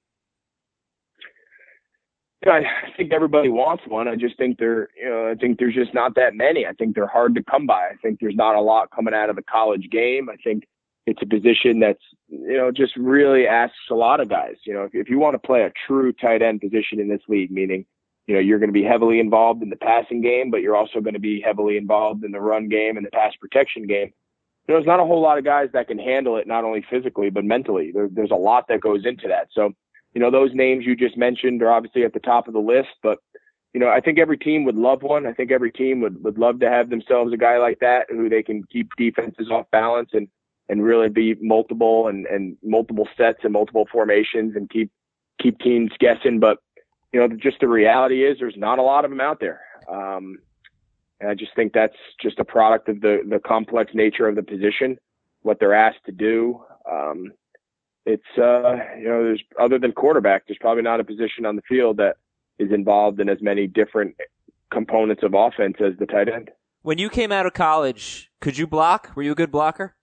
Yeah, I think everybody wants one. I just think there, you know, I think there's just not that many. I think they're hard to come by. I think there's not a lot coming out of the college game. I think it's a position that's, you know, just really asks a lot of guys. You know, if, if you want to play a true tight end position in this league, meaning you know, you're going to be heavily involved in the passing game, but you're also going to be heavily involved in the run game and the pass protection game. You know, there's not a whole lot of guys that can handle it, not only physically, but mentally. There, there's a lot that goes into that. So, you know, those names you just mentioned are obviously at the top of the list, but, you know, I think every team would love one. I think every team would, would love to have themselves a guy like that who they can keep defenses off balance and, and really be multiple and, and multiple sets and multiple formations and keep, keep teams guessing. But, you know, just the reality is there's not a lot of them out there. Um, and I just think that's just a product of the, the complex nature of the position, what they're asked to do. Um, it's, uh, you know, there's other than quarterback, there's probably not a position on the field that is involved in as many different components of offense as the tight end. When you came out of college, could you block? Were you a good blocker?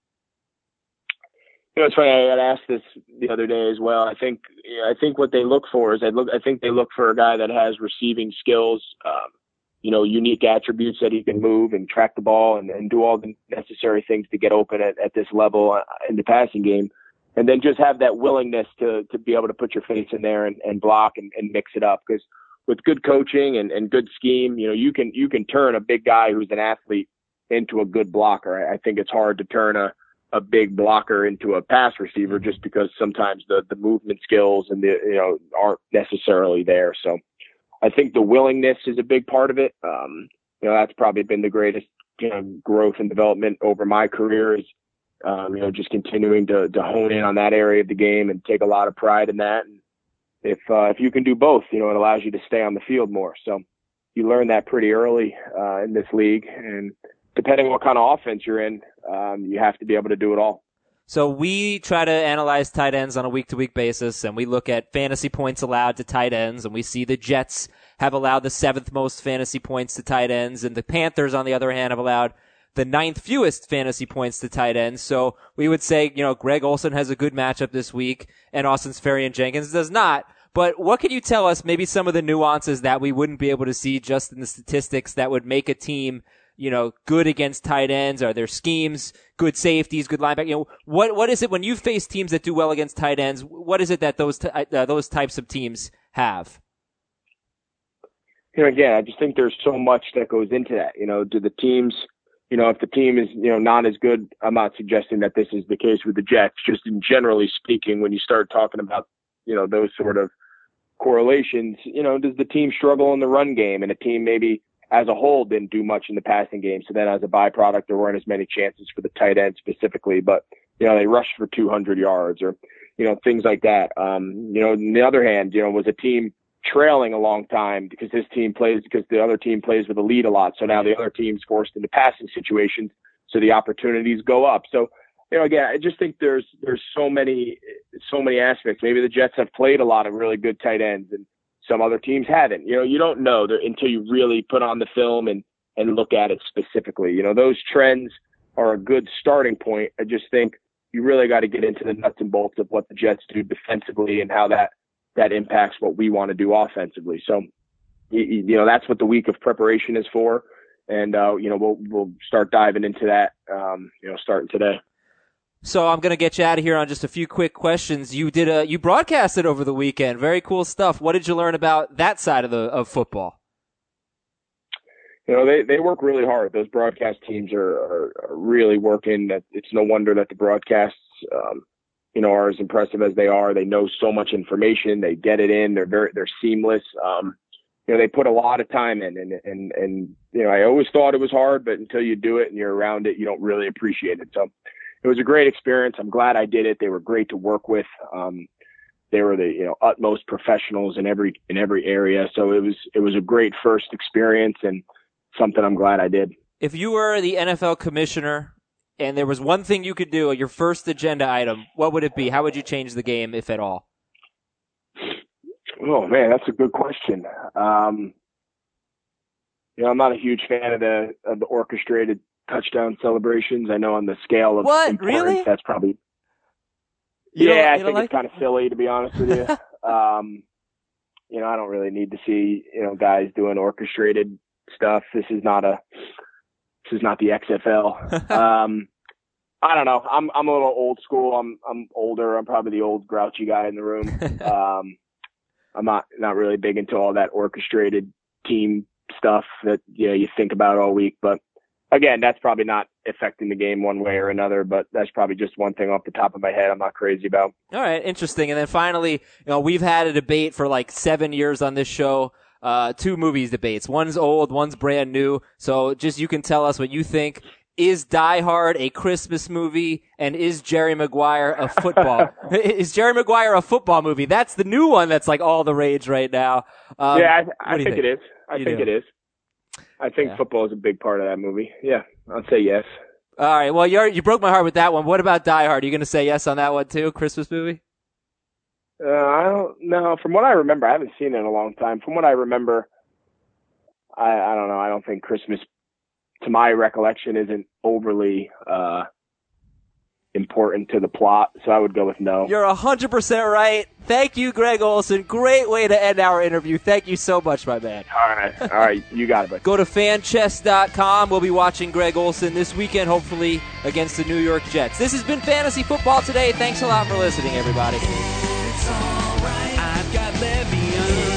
You know, it's funny. I got asked this the other day as well. I think, you know, I think what they look for is I look. I think they look for a guy that has receiving skills, um, you know, unique attributes that he can move and track the ball and, and do all the necessary things to get open at, at this level in the passing game, and then just have that willingness to to be able to put your face in there and, and block and, and mix it up. Because with good coaching and, and good scheme, you know, you can you can turn a big guy who's an athlete into a good blocker. I think it's hard to turn a a big blocker into a pass receiver just because sometimes the, the movement skills and the, you know, aren't necessarily there. So I think the willingness is a big part of it. Um, you know, that's probably been the greatest, you know, growth and development over my career is, um, you know, just continuing to, to hone in on that area of the game and take a lot of pride in that. And if, uh, if you can do both, you know, it allows you to stay on the field more. So you learn that pretty early, uh, in this league. And depending on what kind of offense you're in, um, you have to be able to do it all. So we try to analyze tight ends on a week-to-week basis, and we look at fantasy points allowed to tight ends, and we see the Jets have allowed the seventh most fantasy points to tight ends, and the Panthers, on the other hand, have allowed the ninth fewest fantasy points to tight ends. So we would say, you know, Greg Olsen has a good matchup this week, and Austin Seferian-Jenkins does not. But what can you tell us, maybe some of the nuances that we wouldn't be able to see just in the statistics that would make a team, you know, good against tight ends? Are there schemes, good safeties, good linebackers? You know, what what is it when you face teams that do well against tight ends? What is it that those t- uh, those types of teams have? You know, again, I just think there's so much that goes into that. You know, do the teams, you know, if the team is, you know, not as good, I'm not suggesting that this is the case with the Jets. Just in generally speaking, when you start talking about, you know, those sort of correlations, you know, does the team struggle in the run game, and a team maybe as a whole didn't do much in the passing game. So then as a byproduct, there weren't as many chances for the tight end specifically, but, you know, they rushed for two hundred yards or, you know, things like that. Um, you know, on the other hand, you know, was a team trailing a long time because this team plays, because the other team plays with a lead a lot. So now the other team's forced into passing situations. So the opportunities go up. So, you know, again, I just think there's, there's so many, so many aspects. Maybe the Jets have played a lot of really good tight ends and some other teams haven't. You know, you don't know until you really put on the film and, and look at it specifically. You know, those trends are a good starting point. I just think you really got to get into the nuts and bolts of what the Jets do defensively and how that, that impacts what we want to do offensively. So, you, you know, that's what the week of preparation is for. And, uh, you know, we'll, we'll start diving into that, um, you know, starting today. So I'm going to get you out of here on just a few quick questions. You did a, you broadcasted over the weekend. Very cool stuff. What did you learn about that side of the, of football? You know, they, they work really hard. Those broadcast teams are, are, are really working. It's no wonder that the broadcasts, um, you know, are as impressive as they are. They know so much information. They get it in. They're very, they're seamless. Um, you know, they put a lot of time in, and, and, and, you know, I always thought it was hard, but until you do it and you're around it, you don't really appreciate it. So it was a great experience. I'm glad I did it. They were great to work with. Um, they were the, you know, utmost professionals in every, in every area. So it was, it was a great first experience and something I'm glad I did. If you were the N F L commissioner and there was one thing you could do, your first agenda item, what would it be? How would you change the game, if at all? Oh man, that's a good question. Um, you know, I'm not a huge fan of the, of the orchestrated touchdown celebrations. I know on the scale of what? importance, Really? that's probably, you yeah, I think like it's kind of silly, to be honest with you. um, you know, I don't really need to see, you know, guys doing orchestrated stuff. This is not a, this is not the X F L. um, I don't know. I'm, I'm a little old school. I'm, I'm older. I'm probably the old grouchy guy in the room. um, I'm not not really big into all that orchestrated team stuff that you know, you think about all week. But again, that's probably not affecting the game one way or another. But that's probably just one thing off the top of my head I'm not crazy about. All right, interesting. And then finally, you know, we've had a debate for like seven years on this show. Uh, two movies debates. One's old, one's brand new. So just you can tell us what you think. Is Die Hard a Christmas movie? And is Jerry Maguire a football? Is Jerry Maguire a football movie? That's the new one that's like all the rage right now. Um, yeah, I, I think, think it is. I you think do. it is. I think yeah. football is a big part of that movie. Yeah, I'll say yes. All right. Well, you you broke my heart with that one. What about Die Hard? Are you going to say yes on that one too? Christmas movie? Uh, I don't know. From what I remember, I haven't seen it in a long time. From what I remember, I, I don't know. I don't think Christmas, to my recollection, isn't overly uh, important to the plot. So I would go with no. You're one hundred percent right. Thank you, Greg Olsen. Great way to end our interview. Thank you so much, my man. All right. All right. You got it, buddy. Go to fan chest dot com. We'll be watching Greg Olsen this weekend, hopefully against the New York Jets. This has been Fantasy Football Today. Thanks a lot for listening, everybody. It's all right. I've got Le'Veon.